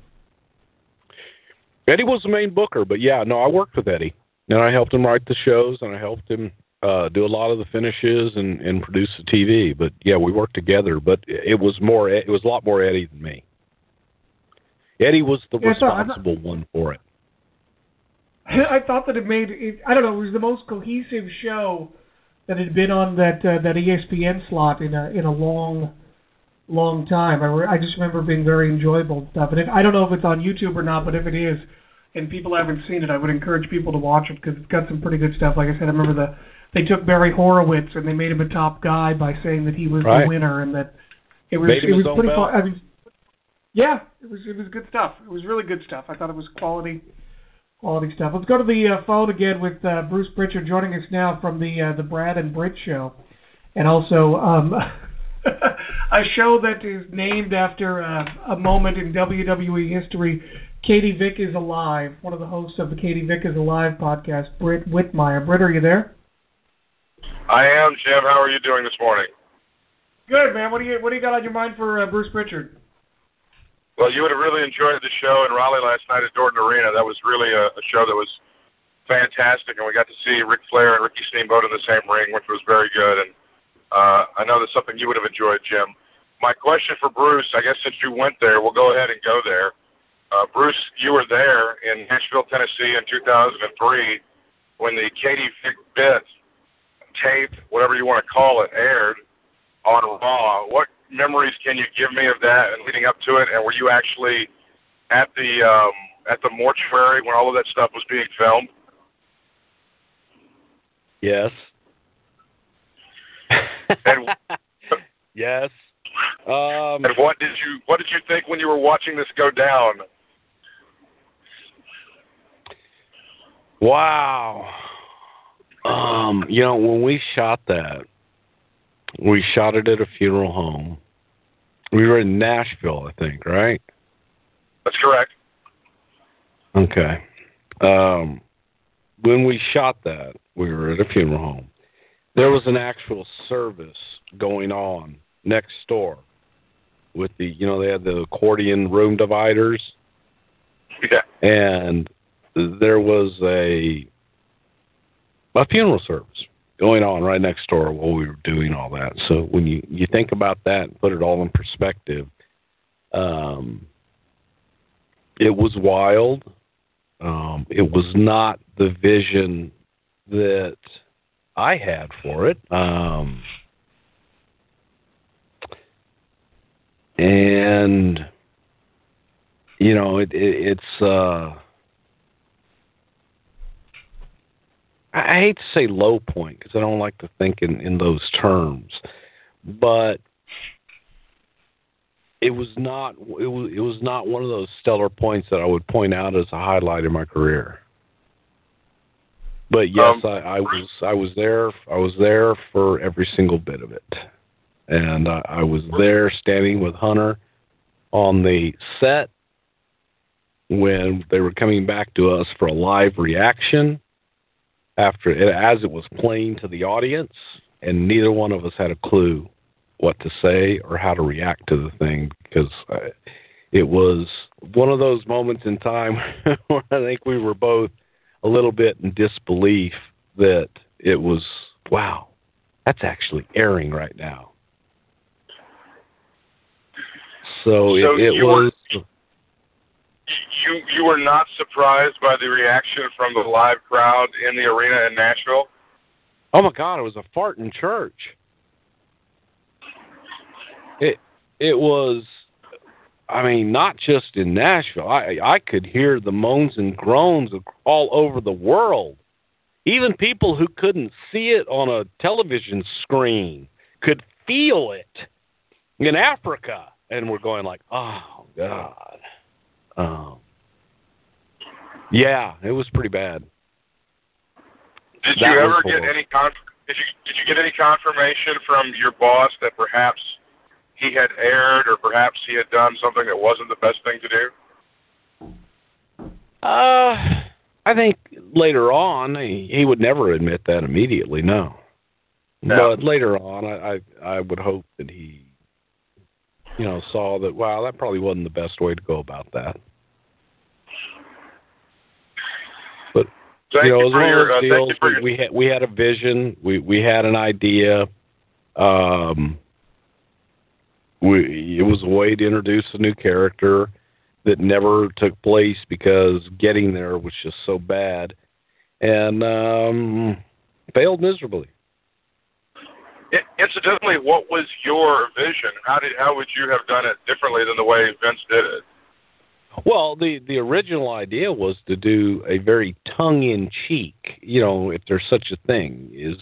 Speaker 3: Eddie was the main booker, but yeah, no, I worked with Eddie, and I helped him write the shows, and I helped him uh, do a lot of the finishes and, and produce the T V. But yeah, we worked together. But it was more, it was a lot more Eddie than me. Eddie was the
Speaker 1: yeah,
Speaker 3: responsible thought, one for it.
Speaker 1: I thought that it made it, I don't know, it was the most cohesive show that had been on that uh, that E S P N slot in a in a long, long time. I, re- I just remember being very enjoyable and stuff. And if, I don't know if it's on YouTube or not, but if it is, and people haven't seen it, I would encourage people to watch it because it's got some pretty good stuff. Like I said, I remember the they took Barry Horowitz and they made him a top guy by saying that he was
Speaker 3: right.
Speaker 1: the winner and that it was
Speaker 3: made him
Speaker 1: it was
Speaker 3: his own
Speaker 1: pretty
Speaker 3: belt.
Speaker 1: fun. I mean, yeah, it was it was good stuff. It was really good stuff. I thought it was quality. Quality stuff. Let's go to the uh, phone again with uh, Bruce Pritchard joining us now from the uh, the Brad and Britt show, and also um, a show that is named after uh, a moment in W W E history. Katie Vick is Alive. One of the hosts of the Katie Vick is Alive podcast, Britt Whitmire. Britt, are you there?
Speaker 5: I am, Jim. How are you doing this morning?
Speaker 1: Good, man. What do you what do you got on your mind for uh, Bruce Pritchard?
Speaker 5: Well, you would have really enjoyed the show in Raleigh last night at Dorton Arena. That was really a, a show that was fantastic, and we got to see Ric Flair and Ricky Steamboat in the same ring, which was very good. And uh, I know that's something you would have enjoyed, Jim. My question for Bruce, I guess since you went there, we'll go ahead and go there. Uh, Bruce, you were there in Nashville, Tennessee in two thousand three when the Katie Vick bit, tape, whatever you want to call it, aired on Raw. What memories can you give me of that and leading up to it? And were you actually at the um, at the mortuary when all of that stuff was being filmed?
Speaker 3: Yes.
Speaker 5: And
Speaker 3: yes. Um,
Speaker 5: and what did you what did you think when you were watching this go down?
Speaker 3: Wow. Um, you know, when we shot that, we shot it at a funeral home. We were in Nashville, I think, right?
Speaker 5: That's correct.
Speaker 3: Okay. Um, when we shot that, we were at a funeral home. There was an actual service going on next door with the, you know, they had the accordion room dividers.
Speaker 5: Yeah.
Speaker 3: And there was a a funeral service going on right next door while we were doing all that. So when you, you think about that and put it all in perspective, um, it was wild. Um, it was not the vision that I had for it. Um, and, you know, it, it, it's... Uh, I hate to say low point because I don't like to think in, in those terms, but it was not it was it was not one of those stellar points that I would point out as a highlight in my career. But yes, um, I, I was I was there I was there for every single bit of it, and I, I was there standing with Hunter on the set when they were coming back to us for a live reaction after it, as it was playing to the audience, and neither one of us had a clue what to say or how to react to the thing, because uh, it was one of those moments in time where I think we were both a little bit in disbelief that it was, wow, that's actually airing right now. So, so it, it you was...
Speaker 5: Were, you, you were not surprised by the reaction from the live crowd in the arena in Nashville?
Speaker 3: Oh, my God, it was a fart in church. It it was, I mean, not just in Nashville. I I could hear the moans and groans all over the world. Even people who couldn't see it on a television screen could feel it in Africa, and we're going like, oh God, um, yeah, it was pretty bad.
Speaker 5: Did that you ever get any conf- did you did you get any confirmation from your boss that perhaps he had aired, or perhaps he had done something that wasn't the best thing to do?
Speaker 3: Uh, I think later on, he, he would never admit that immediately, no. no. But later on, I, I I would hope that he, you know, saw that, wow, that probably wasn't the best way to go about that. But,
Speaker 5: thank
Speaker 3: you know,
Speaker 5: you
Speaker 3: it was
Speaker 5: for
Speaker 3: one
Speaker 5: your,
Speaker 3: of those
Speaker 5: uh,
Speaker 3: deals,
Speaker 5: thank you for
Speaker 3: we,
Speaker 5: your...
Speaker 3: we, had, we had a vision, we, we had an idea, um... We, it was a way to introduce a new character that never took place because getting there was just so bad, and um, failed miserably.
Speaker 5: Incidentally, what was your vision? How did how would you have done it differently than the way Vince did it?
Speaker 3: Well, the, the original idea was to do a very tongue-in-cheek, you know, if there's such a thing, is,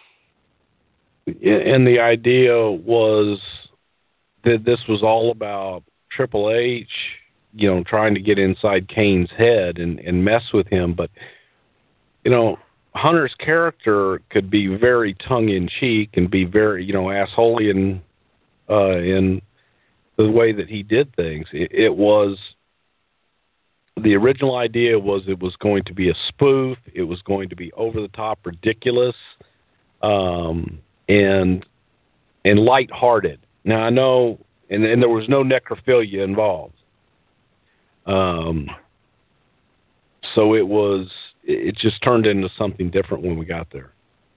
Speaker 3: and the idea was that this was all about Triple H, you know, trying to get inside Kane's head and, and mess with him. But, you know, Hunter's character could be very tongue-in-cheek and be very, you know, assholey in, uh, in the way that he did things. It, it was, the original idea was it was going to be a spoof. It was going to be over-the-top ridiculous, um, and and lighthearted. Now, I know, and, and there was no necrophilia involved. Um, so it was, it just turned into something different when we got there.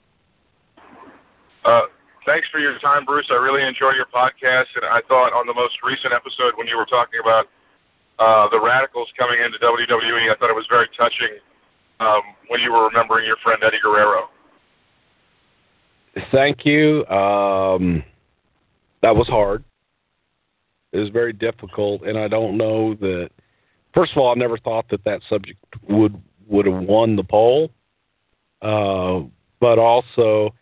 Speaker 5: Uh, thanks for your time, Bruce. I really enjoy your podcast, and I thought on the most recent episode when you were talking about uh, the Radicals coming into W W E, I thought it was very touching um, when you were remembering your friend Eddie Guerrero.
Speaker 3: Thank you. Um... That was hard. It was very difficult, and I don't know that. First of all, I never thought that that subject would would have won the poll. Uh, but also,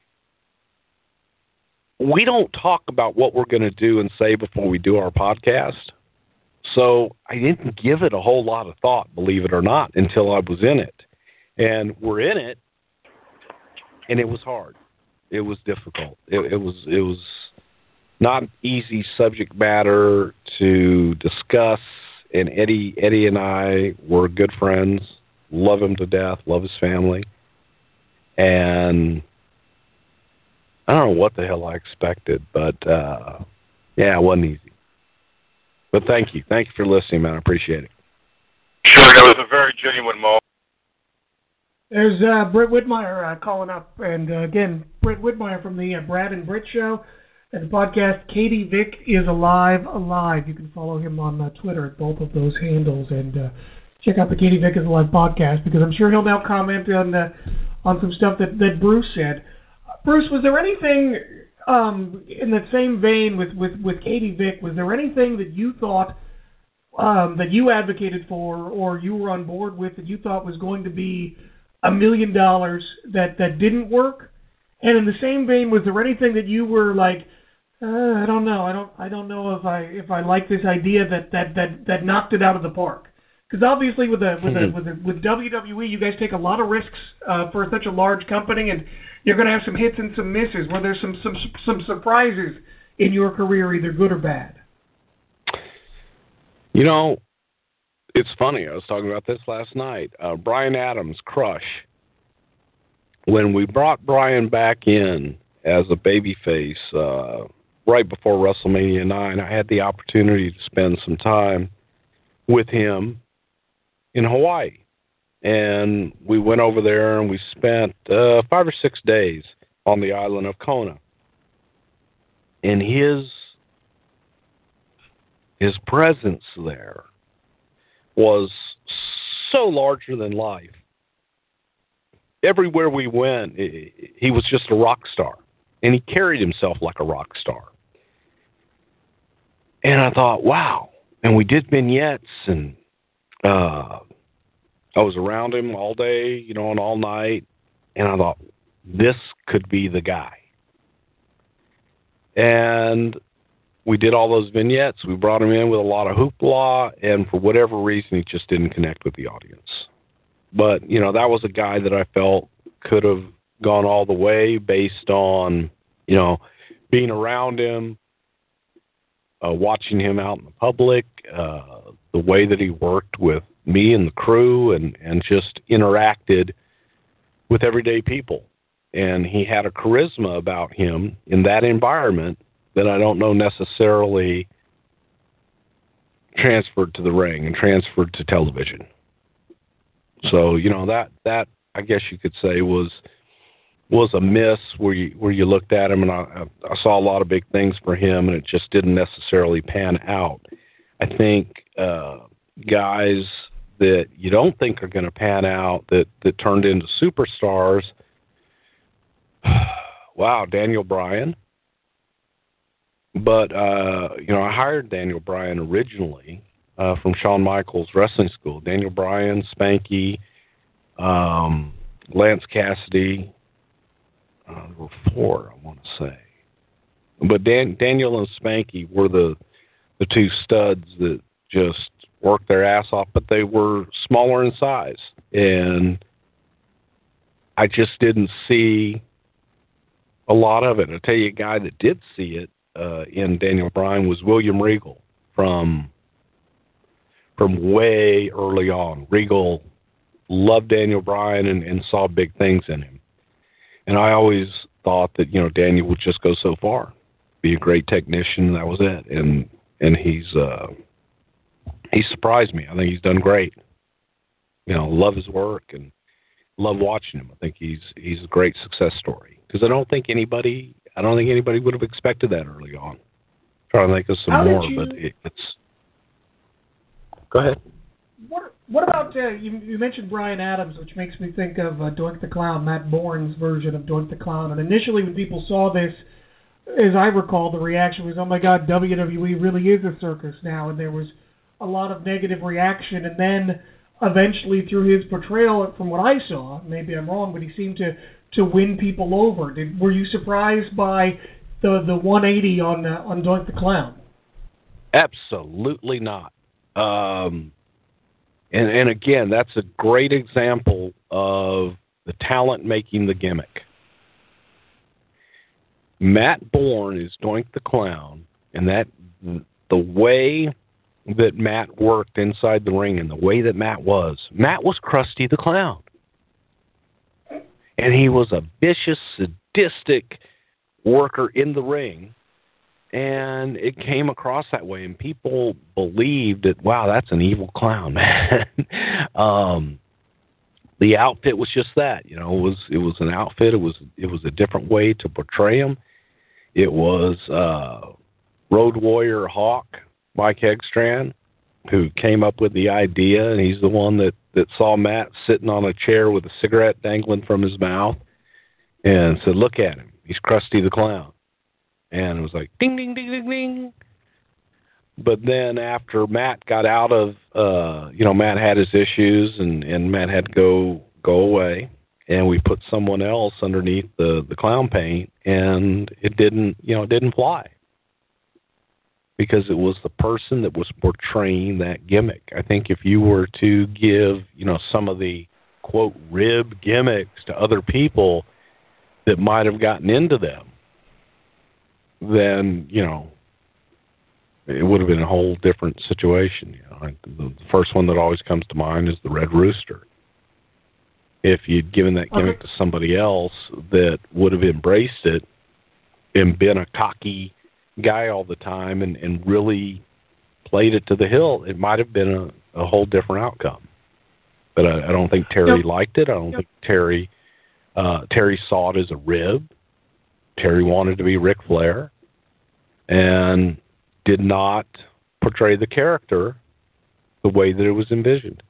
Speaker 3: we don't talk about what we're going to do and say before we do our podcast. So I didn't give it a whole lot of thought, believe it or not, until I was in it. And we're in it, and it was hard. It was difficult. It, it was it was. Not easy subject matter to discuss, and Eddie Eddie and I were good friends, love him to death, love his family, and I don't know what the hell I expected, but uh, yeah, it wasn't easy. But thank you. Thank you for listening, man. I appreciate it.
Speaker 5: Sure, that was a very genuine moment.
Speaker 1: There's uh, Britt Whitmire uh, calling up, and uh, again, Britt Whitmire from the uh, Brad and Britt Show. And the podcast, Katie Vick is Alive, Alive. You can follow him on uh, Twitter at both of those handles. And uh, check out the Katie Vick is Alive podcast, because I'm sure he'll now comment on uh, on some stuff that, that Bruce said. Uh, Bruce, was there anything um, in that same vein with, with, with Katie Vick, was there anything that you thought, um, that you advocated for or you were on board with that you thought was going to be a million dollars that, that didn't work? And in the same vein, was there anything that you were like, Uh, I don't know. I don't. I don't know if I if I like this idea that that that, that knocked it out of the park. Because obviously with a with a with a, with W W E, you guys take a lot of risks uh, for such a large company, and you're going to have some hits and some misses. Where there's some some some surprises in your career, either good or bad.
Speaker 3: You know, it's funny. I was talking about this last night. Uh, Brian Adams, Crush. When we brought Brian back in as a babyface uh, right before WrestleMania nine, I had the opportunity to spend some time with him in Hawaii. And we went over there and we spent uh, five or six days on the island of Kona. And his his presence there was so larger than life. Everywhere we went, he was just a rock star. And he carried himself like a rock star. And I thought, wow. And we did vignettes, and uh, I was around him all day, you know, and all night. And I thought, this could be the guy. And we did all those vignettes. We brought him in with a lot of hoopla, and for whatever reason, he just didn't connect with the audience. But, you know, that was a guy that I felt could have gone all the way based on, you know, being around him, uh, watching him out in the public, uh, the way that he worked with me and the crew, and, and just interacted with everyday people. And he had a charisma about him in that environment that I don't know necessarily transferred to the ring and transferred to television. So, you know, that, that I guess you could say was was a miss where you, where you looked at him, and I, I saw a lot of big things for him, and it just didn't necessarily pan out. I think uh, guys that you don't think are going to pan out that, that turned into superstars, wow, Daniel Bryan. But, uh, you know, I hired Daniel Bryan originally uh, from Shawn Michaels Wrestling School. Daniel Bryan, Spanky, um, Lance Cassidy. Uh, there were four, I want to say. But Dan, Daniel and Spanky were the the two studs that just worked their ass off, but they were smaller in size. And I just didn't see a lot of it. I'll tell you a guy that did see it uh, in Daniel Bryan was William Regal from, from way early on. Regal loved Daniel Bryan and, and saw big things in him. And I always thought that, you know, Daniel would just go so far, be a great technician, and that was it. And and he's uh, he surprised me. I think he's done great. You know, love his work and love watching him. I think he's he's a great success story, because I don't think anybody I don't think anybody would have expected that early on. I'm trying to think of some
Speaker 1: How
Speaker 3: more,
Speaker 1: you...
Speaker 3: but it, it's. Go ahead.
Speaker 1: What what about, uh, you, you mentioned Brian Adams, which makes me think of uh, Doink the Clown, Matt Bourne's version of Doink the Clown. And initially when people saw this, as I recall, the reaction was, oh my God, W W E really is a circus now. And there was a lot of negative reaction. And then eventually through his portrayal, from what I saw, maybe I'm wrong, but he seemed to, to win people over. Did, were you surprised by the, the one eighty on, uh, on Doink the Clown?
Speaker 3: Absolutely not. Um... And, and again, that's a great example of the talent making the gimmick. Matt Bourne is Doink the Clown, and that the way that Matt worked inside the ring and the way that Matt was, Matt was Krusty the Clown. And he was a vicious, sadistic worker in the ring. And it came across that way, and people believed that, wow, that's an evil clown, man. um, the outfit was just that, you know. It was it was an outfit. It was it was a different way to portray him. It was uh, Road Warrior Hawk, Mike Hegstrand, who came up with the idea, and he's the one that, that saw Matt sitting on a chair with a cigarette dangling from his mouth, and said, "Look at him, he's Krusty the Clown." And it was like, ding, ding, ding, ding, ding. But then after Matt got out of, uh, you know, Matt had his issues, and, and Matt had to go go away, and we put someone else underneath the, the clown paint, and it didn't, you know, it didn't fly. because it was the person that was portraying that gimmick. I think if you were to give, you know, some of the, quote, rib gimmicks to other people that might have gotten into them, then, you know, it would have been a whole different situation. You know, the first one that always comes to mind is the Red Rooster. If you'd given that gimmick okay. to somebody else that would have embraced it and been a cocky guy all the time and, and really played it to the hill, it might have been a, a whole different outcome. But I, I don't think Terry yep. liked it. I don't yep. think Terry uh, Terry saw it as a rib. Terry wanted to be Ric Flair and did not portray the character the way that it was envisioned.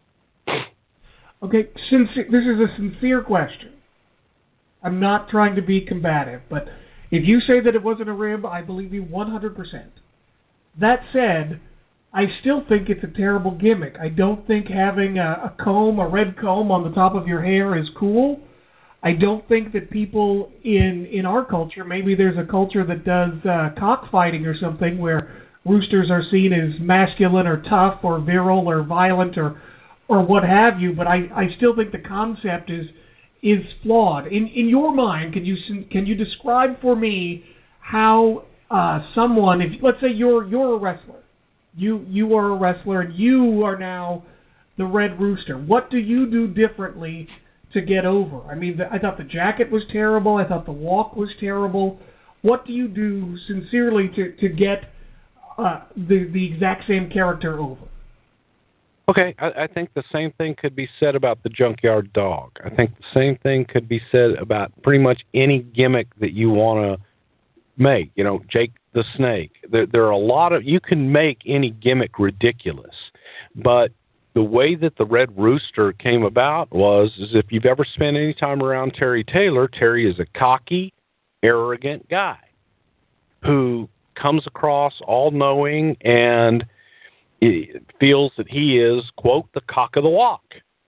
Speaker 1: Okay, since this is a sincere question, I'm not trying to be combative, but if you say that it wasn't a rib, I believe you one hundred percent. That said, I still think it's a terrible gimmick. I don't think having a, a comb, a red comb on the top of your hair is cool. I don't think that people in, in our culture, maybe there's a culture that does uh, cockfighting or something where roosters are seen as masculine or tough or virile or violent or or what have you, but I, I still think the concept is is flawed. In in your mind, can you can you describe for me how uh, someone, if let's say you're you're a wrestler, you you are a wrestler and you are now the Red Rooster. What do you do differently to get over? I mean, the, I thought the jacket was terrible. I thought the walk was terrible. What do you do sincerely to to get uh, the the exact same character over?
Speaker 3: Okay, I, I think the same thing could be said about the Junkyard Dog. I think the same thing could be said about pretty much any gimmick that you want to make. You know, Jake the Snake. There, there are a lot of, you can make any gimmick ridiculous, but the way that the Red Rooster came about was, is if you've ever spent any time around Terry Taylor, Terry is a cocky, arrogant guy who comes across all-knowing and he feels that he is, quote, the cock of the walk.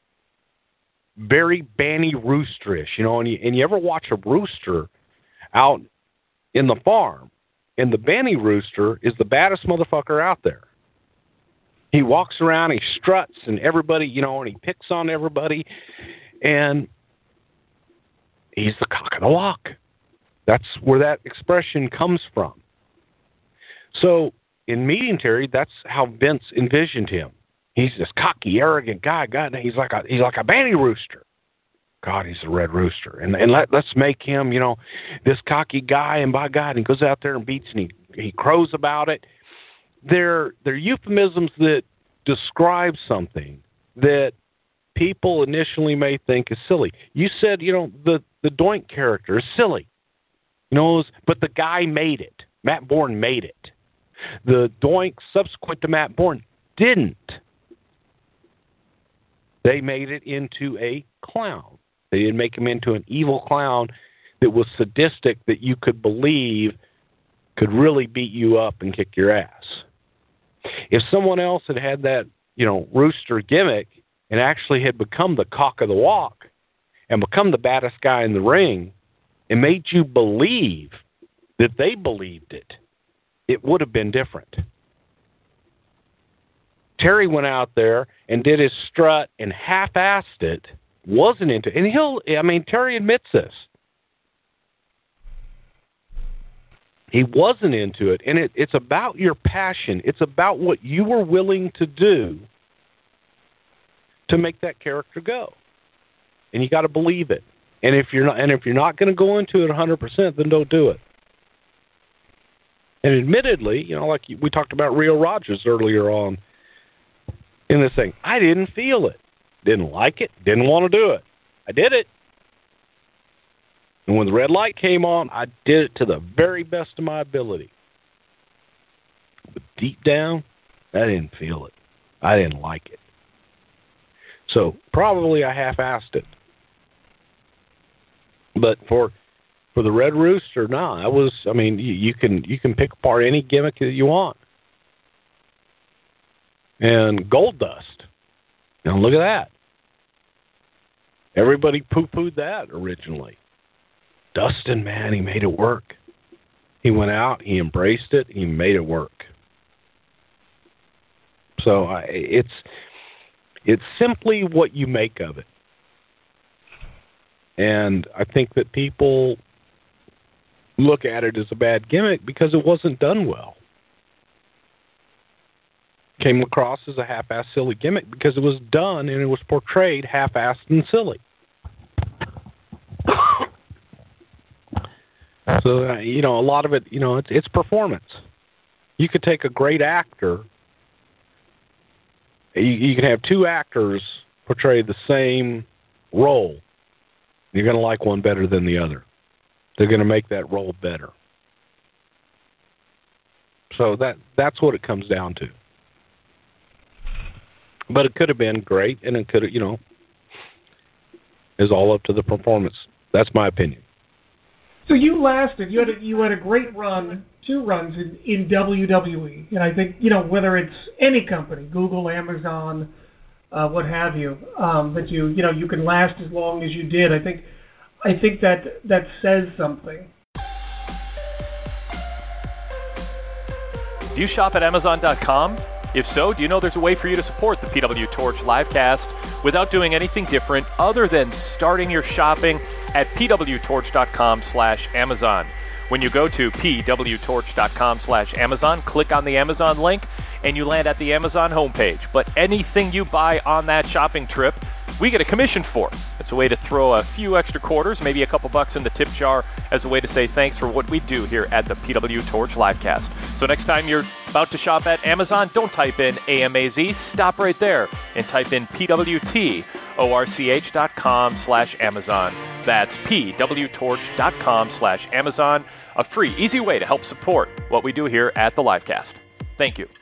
Speaker 3: Very Banny Roosterish, you know, and you, and you ever watch a rooster out in the farm, and the Banny Rooster is the baddest motherfucker out there. He walks around, he struts, and everybody, you know, and he picks on everybody, and he's the cock of the walk. That's where that expression comes from. So, in meeting Terry, that's how Vince envisioned him. He's this cocky, arrogant guy. God, he's like a he's like a Banny Rooster. God, he's a Red Rooster, and and let let's make him, you know, this cocky guy. And by God, he goes out there and beats, and he he crows about it. They're they're euphemisms that describe something that people initially may think is silly. You said, you know, the the Doink character is silly, you know, it was, but the guy made it. Matt Bourne made it. The Doink subsequent to Matt Bourne didn't. They made it into a clown. They didn't make him into an evil clown that was sadistic, that you could believe could really beat you up and kick your ass. If someone else had had that, you know, rooster gimmick and actually had become the cock of the walk and become the baddest guy in the ring and made you believe that they believed it, it would have been different. Terry went out there and did his strut and half-assed it, wasn't into it. And he'll, I mean, Terry admits this. He wasn't into it. And it, it's about your passion. It's about what you were willing to do to make that character go. And you got to believe it. And if you're not, and if you're not going to go into it one hundred percent, then don't do it. And admittedly, you know, like we talked about Rio Rogers earlier on in this thing, I didn't feel it. Didn't like it. Didn't want to do it. I did it. And when the red light came on, I did it to the very best of my ability. But deep down, I didn't feel it. I didn't like it. So probably I half-assed it. But for for the Red Rooster, no, I was. I mean, you, you can you can pick apart any gimmick that you want. And Gold Dust. Now look at that. Everybody poo-pooed that originally. Dustin, man, he made it work. He went out, he embraced it, he made it work. So I, it's it's simply what you make of it. And I think that people look at it as a bad gimmick because it wasn't done well. Came across as a half-assed silly gimmick because it was done and it was portrayed half-assed and silly. So, uh, you know, a lot of it, you know, it's, it's performance. You could take a great actor. You, you can have two actors portray the same role. You're going to like one better than the other. They're going to make that role better. So that that's what it comes down to. But it could have been great, and it could have, you know, is all up to the performance. That's my opinion.
Speaker 1: So you lasted. You had a, you had a great run, two runs in, in W W E, and I think, you know, whether it's any company, Google, Amazon, uh, what have you, um, that you you know you can last as long as you did. I think I think that that says something.
Speaker 2: Do you shop at Amazon dot com? If so, do you know there's a way for you to support the P W Torch livecast without doing anything different other than starting your shopping at P W Torch dot com slash Amazon. When you go to P W Torch dot com slash Amazon, click on the Amazon link, and you land at the Amazon homepage. But anything you buy on that shopping trip, we get a commission for. It's a way to throw a few extra quarters, maybe a couple bucks in the tip jar as a way to say thanks for what we do here at the P W Torch livecast. So next time you're about to shop at Amazon, don't type in A M A Z, stop right there and type in P W T O R C H dot com slash Amazon. That's P W Torch dot com slash Amazon, a free, easy way to help support what we do here at the livecast. Thank you.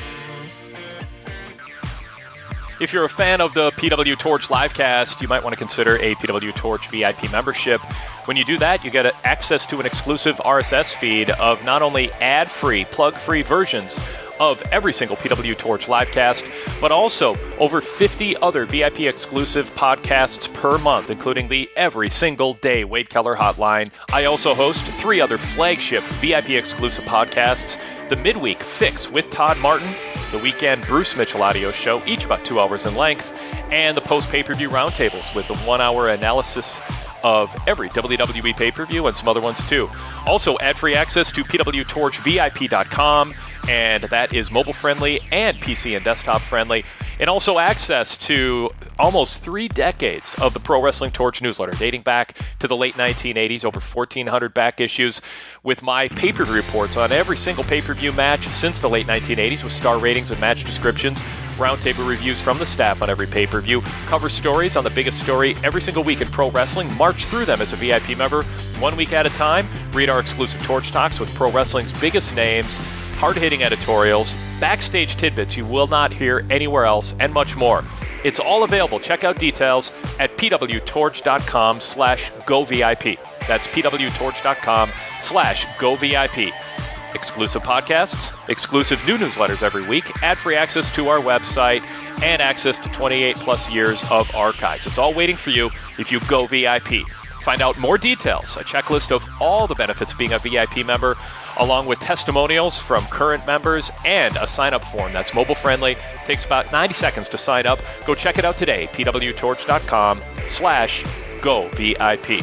Speaker 2: If you're a fan of the P W Torch livecast, you might want to consider a P W Torch V I P membership. When you do that, you get access to an exclusive R S S feed of not only ad-free, plug-free versions of every single P W Torch livecast, but also over fifty other V I P exclusive podcasts per month, including the Every Single Day Wade Keller Hotline. I also host three other flagship V I P exclusive podcasts: the Midweek Fix with Todd Martin, the Weekend Bruce Mitchell audio show, each about two hours in length, and the post pay-per-view roundtables with the one-hour analysis of every W W E pay-per-view and some other ones too. Also, ad-free access to P W Torch V I P dot com, and that is mobile-friendly and P C and desktop-friendly. And also access to almost three decades of the Pro Wrestling Torch newsletter, dating back to the late nineteen eighties, over fourteen hundred back issues, with my pay-per-view reports on every single pay-per-view match since the late nineteen eighties, with star ratings and match descriptions, roundtable reviews from the staff on every pay-per-view, cover stories on the biggest story every single week in pro wrestling, march through them as a V I P member, one week at a time, read our exclusive Torch Talks with pro wrestling's biggest names, hard-hitting editorials, backstage tidbits you will not hear anywhere else, and much more. It's all available. Check out details at P W Torch dot com slash go V I P. That's P W Torch dot com slash go V I P. Exclusive podcasts, exclusive new newsletters every week, ad-free access to our website, and access to twenty-eight plus years of archives. It's all waiting for you if you go V I P. Find out more details, a checklist of all the benefits of being a V I P member, along with testimonials from current members and a sign-up form that's mobile-friendly. Takes about ninety seconds to sign up. Go check it out today, P W Torch dot com slash go V I P.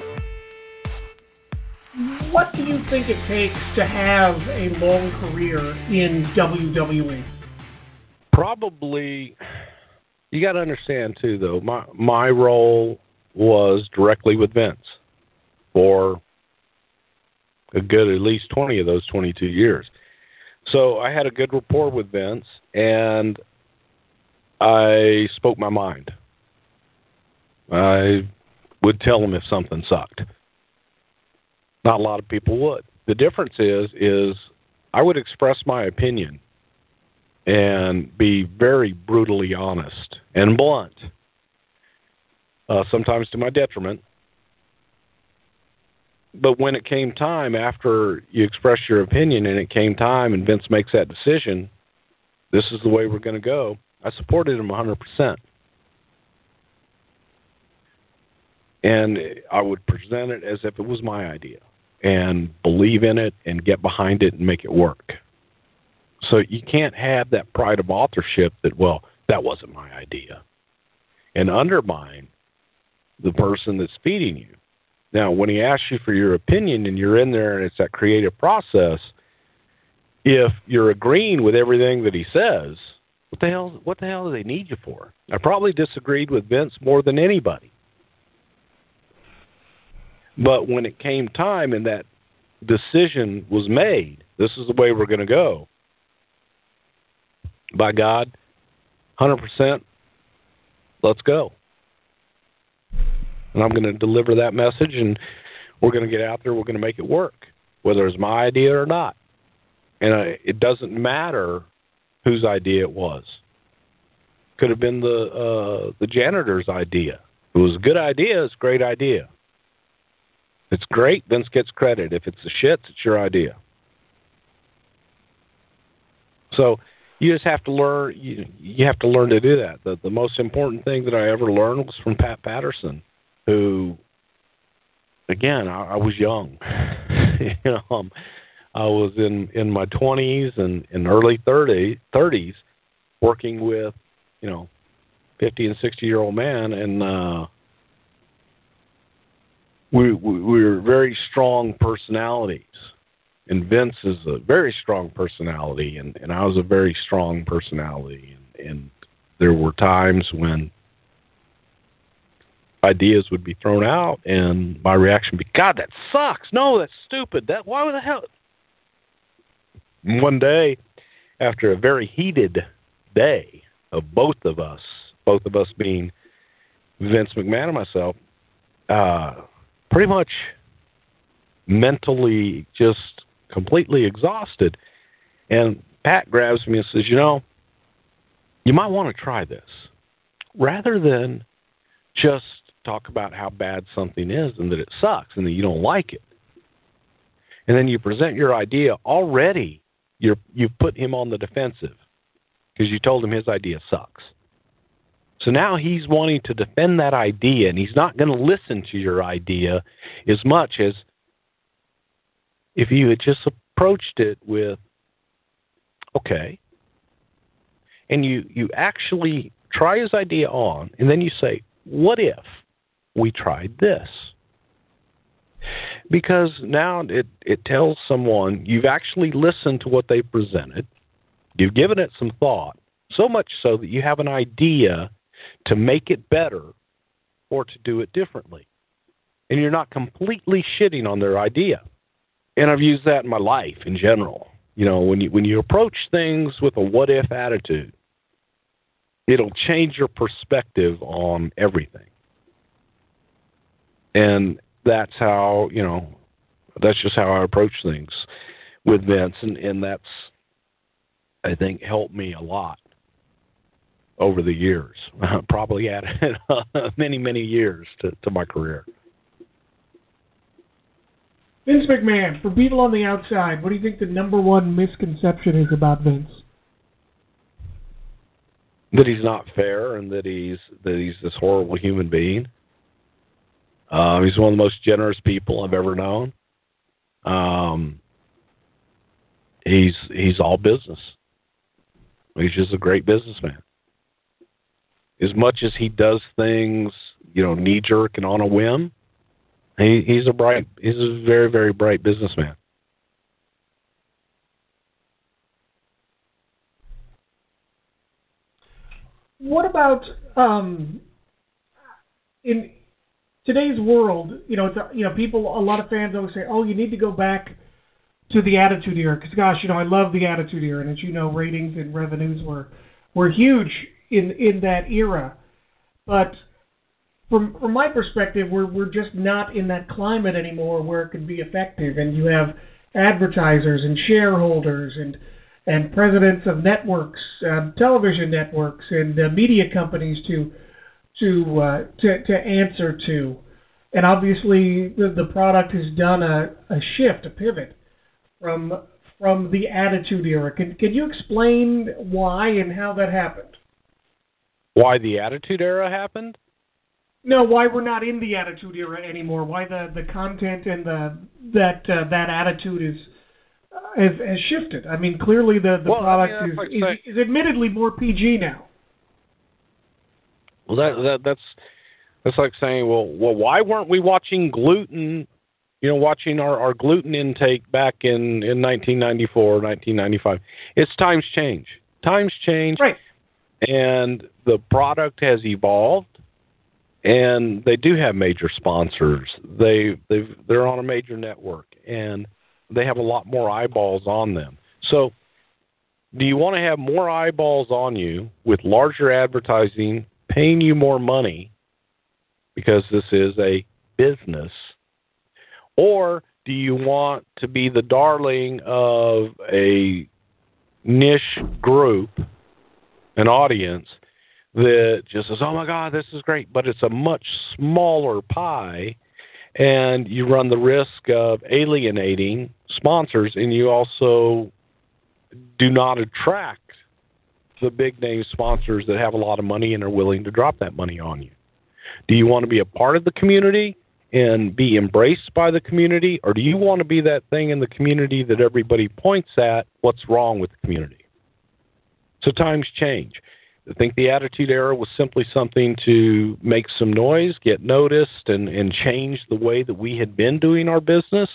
Speaker 1: What do you think it takes to have a long career in W W E?
Speaker 3: Probably, you got to understand too, though, my my role was directly with Vince for a good at least twenty of those twenty-two years. So I had a good rapport with Vince, and I spoke my mind. I would tell him if something sucked. Not a lot of people would. The difference is, is I would express my opinion and be very brutally honest and blunt, uh, sometimes to my detriment. But when it came time, after you express your opinion and it came time and Vince makes that decision, this is the way we're going to go, I supported him one hundred percent. And I would present it as if it was my idea and believe in it and get behind it and make it work. So you can't have that pride of authorship that, well, that wasn't my idea, and undermine the person that's feeding you. Now, when he asks you for your opinion and you're in there and it's that creative process, if you're agreeing with everything that he says, what the hell, what the hell do they need you for? I probably disagreed with Vince more than anybody. But when it came time and that decision was made, this is the way we're going to go, by God, one hundred percent, let's go. And I'm going to deliver that message, and we're going to get out there, we're going to make it work, whether it's my idea or not. And uh, it doesn't matter whose idea it was. Could have been the uh, the janitor's idea. If it was a good idea, it's a great idea. If it's great, Vince gets credit. If it's a shit, it's your idea. So you just have to learn. You, you have to learn to do that. The, the most important thing that I ever learned was from Pat Patterson, who, again, I, I was young. you know, um, I was in, in my twenties and in early thirties, working with, you know, fifty and sixty year old man, and uh, we, we we were very strong personalities. And Vince is a very strong personality, and, and I was a very strong personality. And, and there were times when ideas would be thrown out, and my reaction would be, God, that sucks. No, that's stupid. That why the hell? And one day, after a very heated day of both of us, both of us being Vince McMahon and myself, uh, pretty much mentally just completely exhausted. And Pat grabs me and says, you know, you might want to try this. Rather than just talk about how bad something is and that it sucks and that you don't like it. And then you present your idea, already you're, you've put him on the defensive because you told him his idea sucks. So now he's wanting to defend that idea, and he's not going to listen to your idea as much as if you had just approached it with, okay, and you, you actually try his idea on, and then you say, what if we tried this? Because now it, it tells someone you've actually listened to what they presented, you've given it some thought, so much so that you have an idea to make it better or to do it differently. And you're not completely shitting on their idea. And I've used that in my life in general. You know, when you when you approach things with a what-if attitude, it'll change your perspective on everything. And that's how, you know, that's just how I approach things with Vince. And, and that's, I think, helped me a lot over the years. Probably added many, many years to, to my career.
Speaker 1: Vince McMahon, for people on the outside, what do you think the number one misconception is about Vince?
Speaker 3: That he's not fair, and that he's that he's this horrible human being. Uh, he's one of the most generous people I've ever known. Um, he's he's all business. He's just a great businessman. As much as he does things, you know, knee jerk and on a whim, he, he's a bright, he's a very, very bright businessman.
Speaker 1: What about um, in today's world? You know, it's a, you know, people. A lot of fans always say, "Oh, you need to go back to the Attitude Era," because, gosh, you know, I love the Attitude Era, and as you know, ratings and revenues were were huge in in that era. But from from my perspective, we're we're just not in that climate anymore where it could be effective. And you have advertisers and shareholders and and presidents of networks, uh, television networks, and uh, media companies to to, uh, to to answer to. And obviously, the, the product has done a, a shift, a pivot from from the Attitude Era. Can can you explain why and how that happened?
Speaker 3: Why the Attitude Era happened?
Speaker 1: No, why we're not in the Attitude Era anymore. Why the, the content and the that uh, that attitude is has, has shifted. I mean, clearly the, the
Speaker 3: well,
Speaker 1: product
Speaker 3: I mean,
Speaker 1: is,
Speaker 3: like
Speaker 1: is,
Speaker 3: say,
Speaker 1: is admittedly more P G now.
Speaker 3: Well, that, that that's that's like saying, well, well, why weren't we watching gluten? You know, watching our, our gluten intake back in, in nineteen ninety-four, nineteen ninety-five. It's times change. Times change.
Speaker 1: Right.
Speaker 3: And the product has evolved, and they do have major sponsors. They they they're on a major network, and they have a lot more eyeballs on them. So, do you want to have more eyeballs on you with larger advertising, paying you more money, because this is a business? Or do you want to be the darling of a niche group, an audience, that just says, oh, my God, this is great, but it's a much smaller pie, and you run the risk of alienating sponsors, and you also do not attract the big-name sponsors that have a lot of money and are willing to drop that money on you? Do you want to be a part of the community and be embraced by the community, or do you want to be that thing in the community that everybody points at what's wrong with the community? So times change. I think the Attitude Era was simply something to make some noise, get noticed, and, and change the way that we had been doing our business.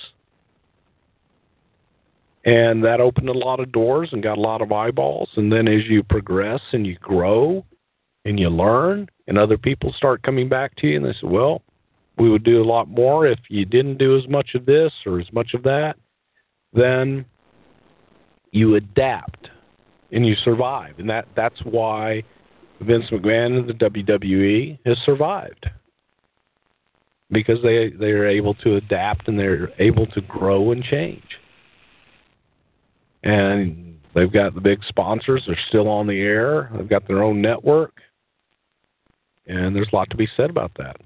Speaker 3: And that opened a lot of doors and got a lot of eyeballs. And then as you progress and you grow and you learn, and other people start coming back to you and they say, well, we would do a lot more if you didn't do as much of this or as much of that, then you adapt and you survive. And that, that's why Vince McMahon and the W W E has survived, because they, they are able to adapt and they're able to grow and change. And they've got the big sponsors. They're still on the air. They've got their own network. And there's a lot to be said about that.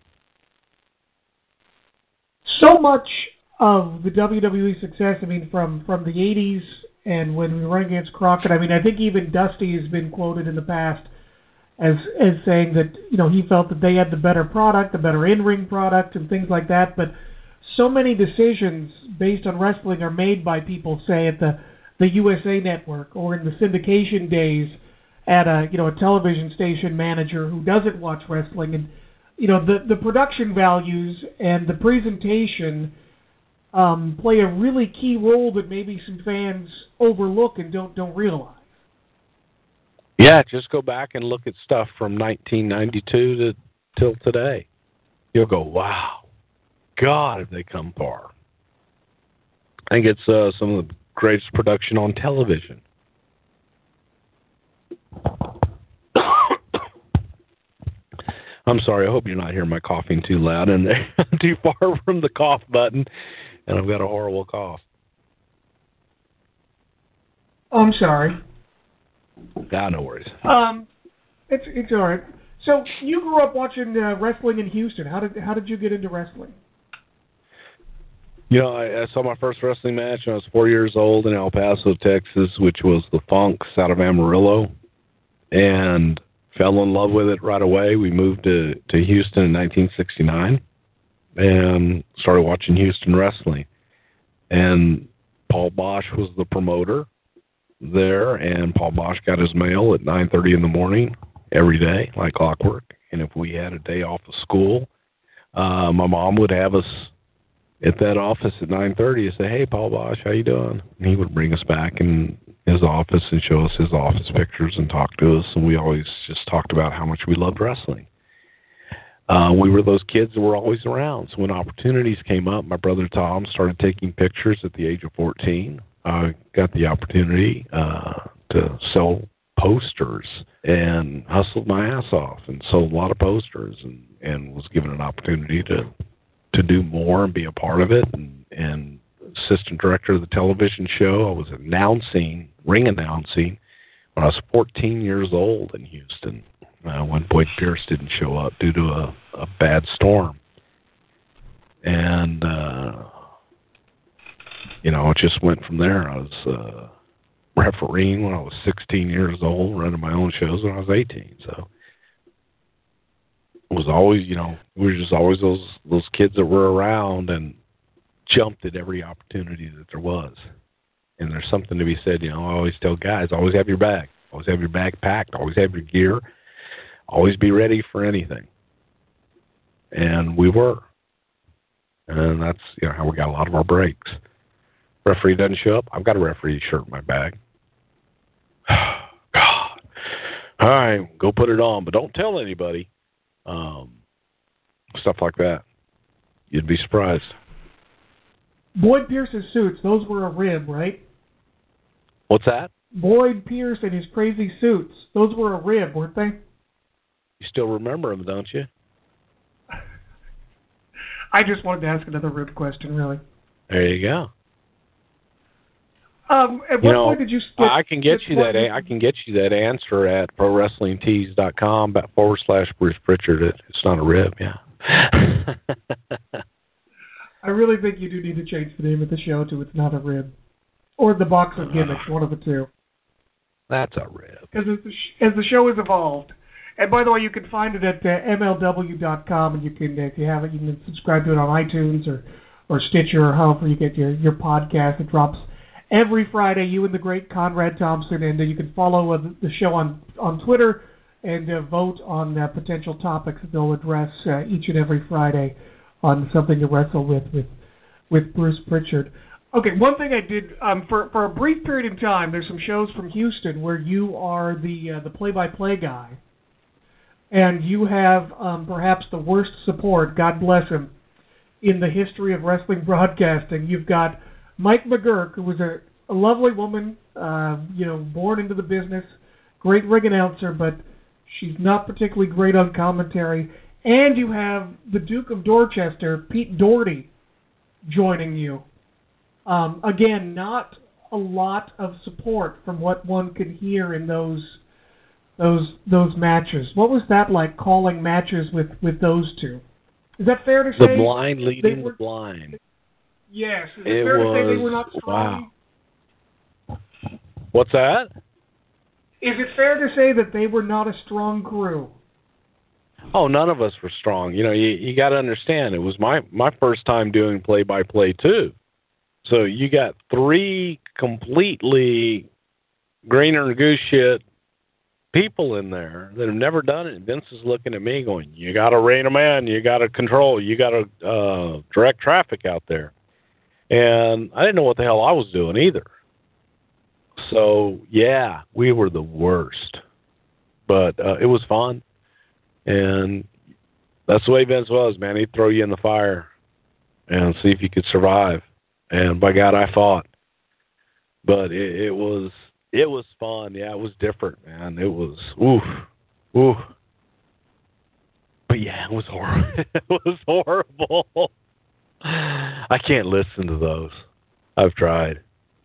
Speaker 1: So much of the W W E success, I mean, from, from the eighties and when we ran against Crockett, I mean, I think even Dusty has been quoted in the past as as saying that, you know, he felt that they had the better product, the better in-ring product and things like that. But so many decisions based on wrestling are made by people, say, at the, the U S A Network or in the syndication days at a, you know, a television station manager who doesn't watch wrestling. And you know, the, the production values and the presentation um, play a really key role that maybe some fans overlook and don't don't realize.
Speaker 3: Yeah, just go back and look at stuff from nineteen ninety-two to till today. You'll go, wow, God, have they come far. I think it's uh, some of the greatest production on television. I'm sorry, I hope you're not hearing my coughing too loud and too far from the cough button, and I've got a horrible cough.
Speaker 1: I'm sorry.
Speaker 3: Ah, no worries.
Speaker 1: Um, it's it's all right. So you grew up watching uh, wrestling in Houston. How did how did you get into wrestling?
Speaker 3: You know, I, I saw my first wrestling match when I was four years old in El Paso, Texas, which was the Funks out of Amarillo, and fell in love with it right away. We moved to, to Houston in nineteen sixty-nine and started watching Houston wrestling. And Paul Bosch was the promoter there, and Paul Bosch got his mail at nine thirty in the morning every day, like clockwork. And if we had a day off of school, uh, my mom would have us at that office at nine thirty and say, hey, Paul Bosch, how you doing? And he would bring us back in his office and show us his office pictures and talk to us. And we always just talked about how much we loved wrestling. Uh, we were those kids that were always around. So when opportunities came up, my brother Tom started taking pictures at the age of fourteen. I got the opportunity uh, to sell posters and hustled my ass off and sold a lot of posters and, and was given an opportunity to to do more and be a part of it, and, and assistant director of the television show. I was announcing, ring announcing, when I was fourteen years old in Houston, uh, when Boyd Pierce didn't show up due to a, a bad storm. And, uh, you know, it just went from there. I was uh, refereeing when I was sixteen years old, running my own shows when I was eighteen, so it was always, you know, we were just always those those kids that were around and jumped at every opportunity that there was. And there's something to be said, you know, I always tell guys, always have your bag. Always have your bag packed. Always have your gear. Always be ready for anything. And we were. And that's, you know, how we got a lot of our breaks. Referee doesn't show up, I've got a referee shirt in my bag. God. All right, go put it on, but don't tell anybody. Um, stuff like that. You'd be surprised.
Speaker 1: Boyd Pierce's suits, those were a rib, right?
Speaker 3: What's that?
Speaker 1: Boyd Pierce and his crazy suits, those were a rib, weren't they?
Speaker 3: You still remember them, don't you?
Speaker 1: I just wanted to ask another rib question, really.
Speaker 3: There you go.
Speaker 1: Um, at
Speaker 3: you
Speaker 1: what
Speaker 3: know,
Speaker 1: point did you get,
Speaker 3: I can get you that. A, I can get you that answer at pro wrestling tees dot com forward slash Bruce Pritchard. It, it's not a rib, yeah.
Speaker 1: I really think you do need to change the name of the show to "It's Not a Rib," or "The Box of Gimmicks," one of the two.
Speaker 3: That's a rib.
Speaker 1: Because as the, sh- as the show has evolved, and by the way, you can find it at uh, M L W dot com, and you can, if you have it, you can subscribe to it on iTunes or or Stitcher or however you get your your podcast. It drops every Friday, you and the great Conrad Thompson, and uh, you can follow uh, the show on, on Twitter and uh, vote on uh, potential topics that they'll address uh, each and every Friday on Something to Wrestle With with, with Bruce Pritchard. Okay, one thing I did, um, for, for a brief period of time, there's some shows from Houston where you are the uh, the play-by-play guy, and you have um, perhaps the worst support, God bless him, in the history of wrestling broadcasting. You've got Mike McGurk, who was a, a lovely woman, uh, you know, born into the business, great ring announcer, but she's not particularly great on commentary. And you have the Duke of Dorchester, Pete Doherty, joining you. Um, again, not a lot of support from what one could hear in those those those matches. What was that like, calling matches with, with those two? Is that fair to say?
Speaker 3: The blind leading
Speaker 1: were,
Speaker 3: the blind.
Speaker 1: Yes. Is it,
Speaker 3: it
Speaker 1: fair
Speaker 3: was,
Speaker 1: to say they were not strong?
Speaker 3: Wow. What's that?
Speaker 1: Is it fair to say that they were not a strong crew?
Speaker 3: Oh, none of us were strong. You know, you, you got to understand, it was my, my first time doing play-by-play, too. So you got three completely greener than goose shit people in there that have never done it. And Vince is looking at me going, you got to rein them in, you got to control, you got to uh, direct traffic out there. And I didn't know what the hell I was doing either. So, yeah, we were the worst. But uh, it was fun. And that's the way Vince was, man. He'd throw you in the fire and see if you could survive. And by God, I fought. But it, it was it was fun. Yeah, it was different, man. It was, oof, oof. But yeah, it was horrible. It was horrible. I can't listen to those. I've tried.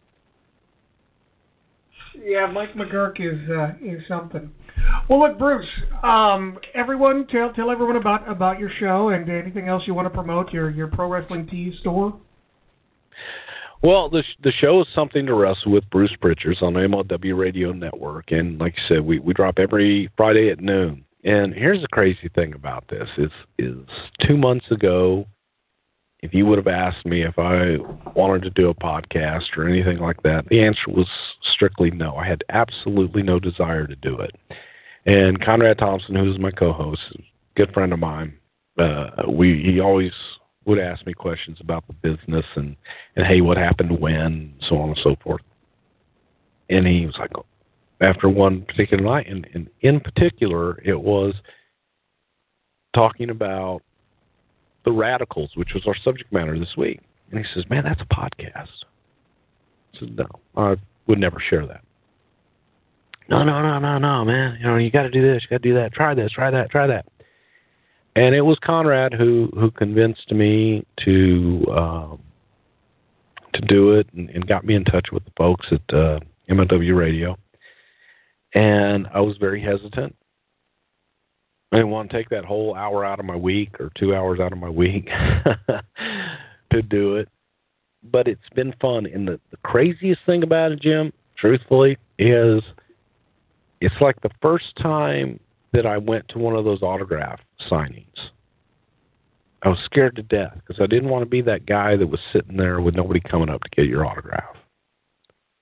Speaker 1: Yeah, Mike McGurk is uh, is something. Well, look, Bruce. Um, everyone, tell tell everyone about, about your show and anything else you want to promote. Your your Pro Wrestling Tees store.
Speaker 3: Well, the the show is Something to Wrestle with Bruce Pritchard on M L W Radio Network, and like you said, we, we drop every Friday at noon. And here's the crazy thing about this: is is two months ago, if you would have asked me if I wanted to do a podcast or anything like that, the answer was strictly no. I had absolutely no desire to do it. And Conrad Thompson, who's my co-host, a good friend of mine, uh, we he always would ask me questions about the business and, and hey, what happened when, so on and so forth. And he was like, after one particular night, and, and in particular, it was talking about the Radicals, which was our subject matter this week. And he says, man, that's a podcast. I said, no, I would never share that. No, no, no, no, no, man. You know, you got to do this, you got to do that. Try this, try that, try that. And it was Conrad who, who convinced me to um, to do it and, and got me in touch with the folks at uh, M L W Radio. And I was very hesitant. I didn't want to take that whole hour out of my week or two hours out of my week to do it. But it's been fun. And the, the craziest thing about it, Jim, truthfully, is it's like the first time that I went to one of those autograph signings. I was scared to death because I didn't want to be that guy that was sitting there with nobody coming up to get your autograph.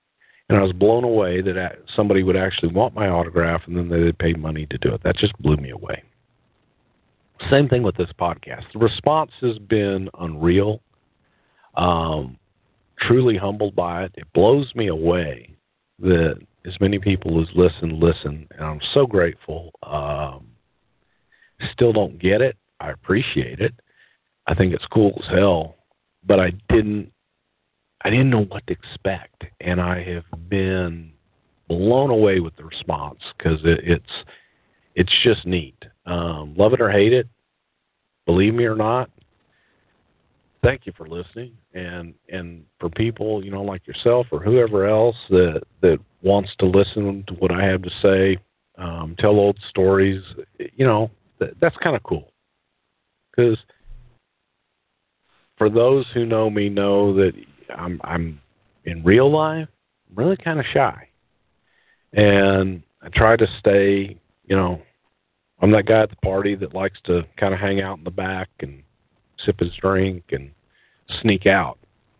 Speaker 3: And I was blown away that somebody would actually want my autograph and then they'd pay money to do it. That just blew me away. Same thing with this podcast. The response has been unreal. Um, truly humbled by it. It blows me away that as many people as listen, listen. And I'm so grateful. Um, still don't get it. I appreciate it. I think it's cool as hell. But I didn't I didn't know what to expect, and I have been blown away with the response because it, it's it's just neat. Um, love it or hate it, believe me or not, thank you for listening, and and for people, you know, like yourself or whoever else that that wants to listen to what I have to say, um, tell old stories, you know, that, that's kind of cool. Because for those who know me know that I'm, I'm in real life, really kind of shy. And I try to stay, you know, I'm that guy at the party that likes to kind of hang out in the back and sip his drink and sneak out.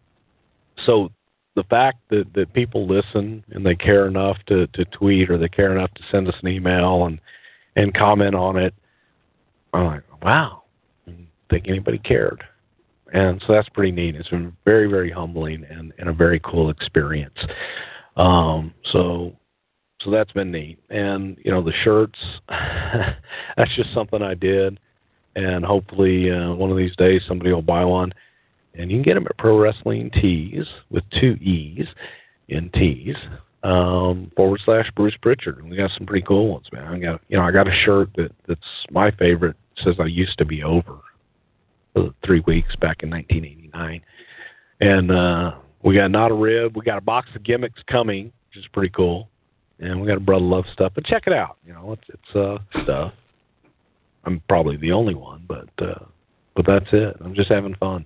Speaker 3: So the fact that, that people listen and they care enough to, to tweet or they care enough to send us an email and, and comment on it, I'm like, wow, I didn't think anybody cared. And so that's pretty neat. It's been very, very humbling and, and a very cool experience. Um, so so that's been neat. And, you know, the shirts, that's just something I did. And hopefully uh, one of these days somebody will buy one. And you can get them at Pro Wrestling Tees with two E's in Tees, um, forward slash Bruce Pritchard. And we got some pretty cool ones, man. I got, you know, I got a shirt that, that's my favorite. It says I used to be over. Three weeks back in nineteen eighty-nine. And uh, we got Not a Rib. We got a box of gimmicks coming, which is pretty cool. And we got a Brother Love stuff. But check it out. You know, it's it's uh, stuff. I'm probably the only one, but uh, but that's it. I'm just having fun.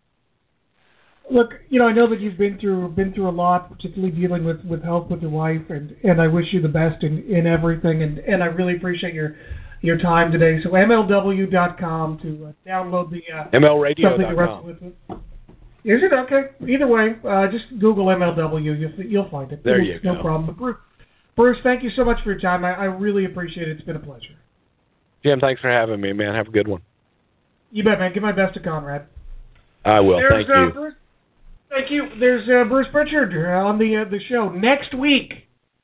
Speaker 1: Look, you know, I know that you've been through been through a lot, particularly dealing with, with health with your wife, and, and I wish you the best in, in everything. And, and I really appreciate your your time today. So M L W dot com to uh, download the uh,
Speaker 3: M L radio dot com.
Speaker 1: Something to Wrestle With. Is it? Okay. Either way, uh, just Google M L W. You'll, you'll find it.
Speaker 3: There
Speaker 1: it's,
Speaker 3: you go.
Speaker 1: No problem. But Bruce, Bruce, thank you so much for your time. I, I really appreciate it. It's been a pleasure.
Speaker 3: Jim, thanks for having me, man. Have a good one.
Speaker 1: You bet, man. Give my best to Conrad.
Speaker 3: I will.
Speaker 1: There's,
Speaker 3: thank
Speaker 1: uh,
Speaker 3: you.
Speaker 1: Bruce, thank you. There's uh, Bruce Pritchard on the uh, the show next week.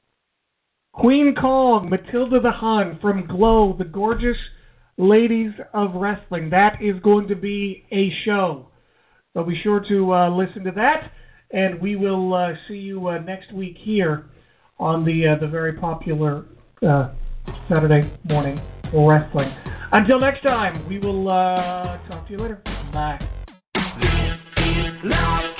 Speaker 1: Queen Kong, Matilda the Hun from Glow, the gorgeous ladies of wrestling. That is going to be a show. So be sure to uh, listen to that, and we will uh, see you uh, next week here on the uh, the very popular uh, Saturday morning wrestling. Until next time, we will uh, talk to you later. Bye.
Speaker 6: This is love.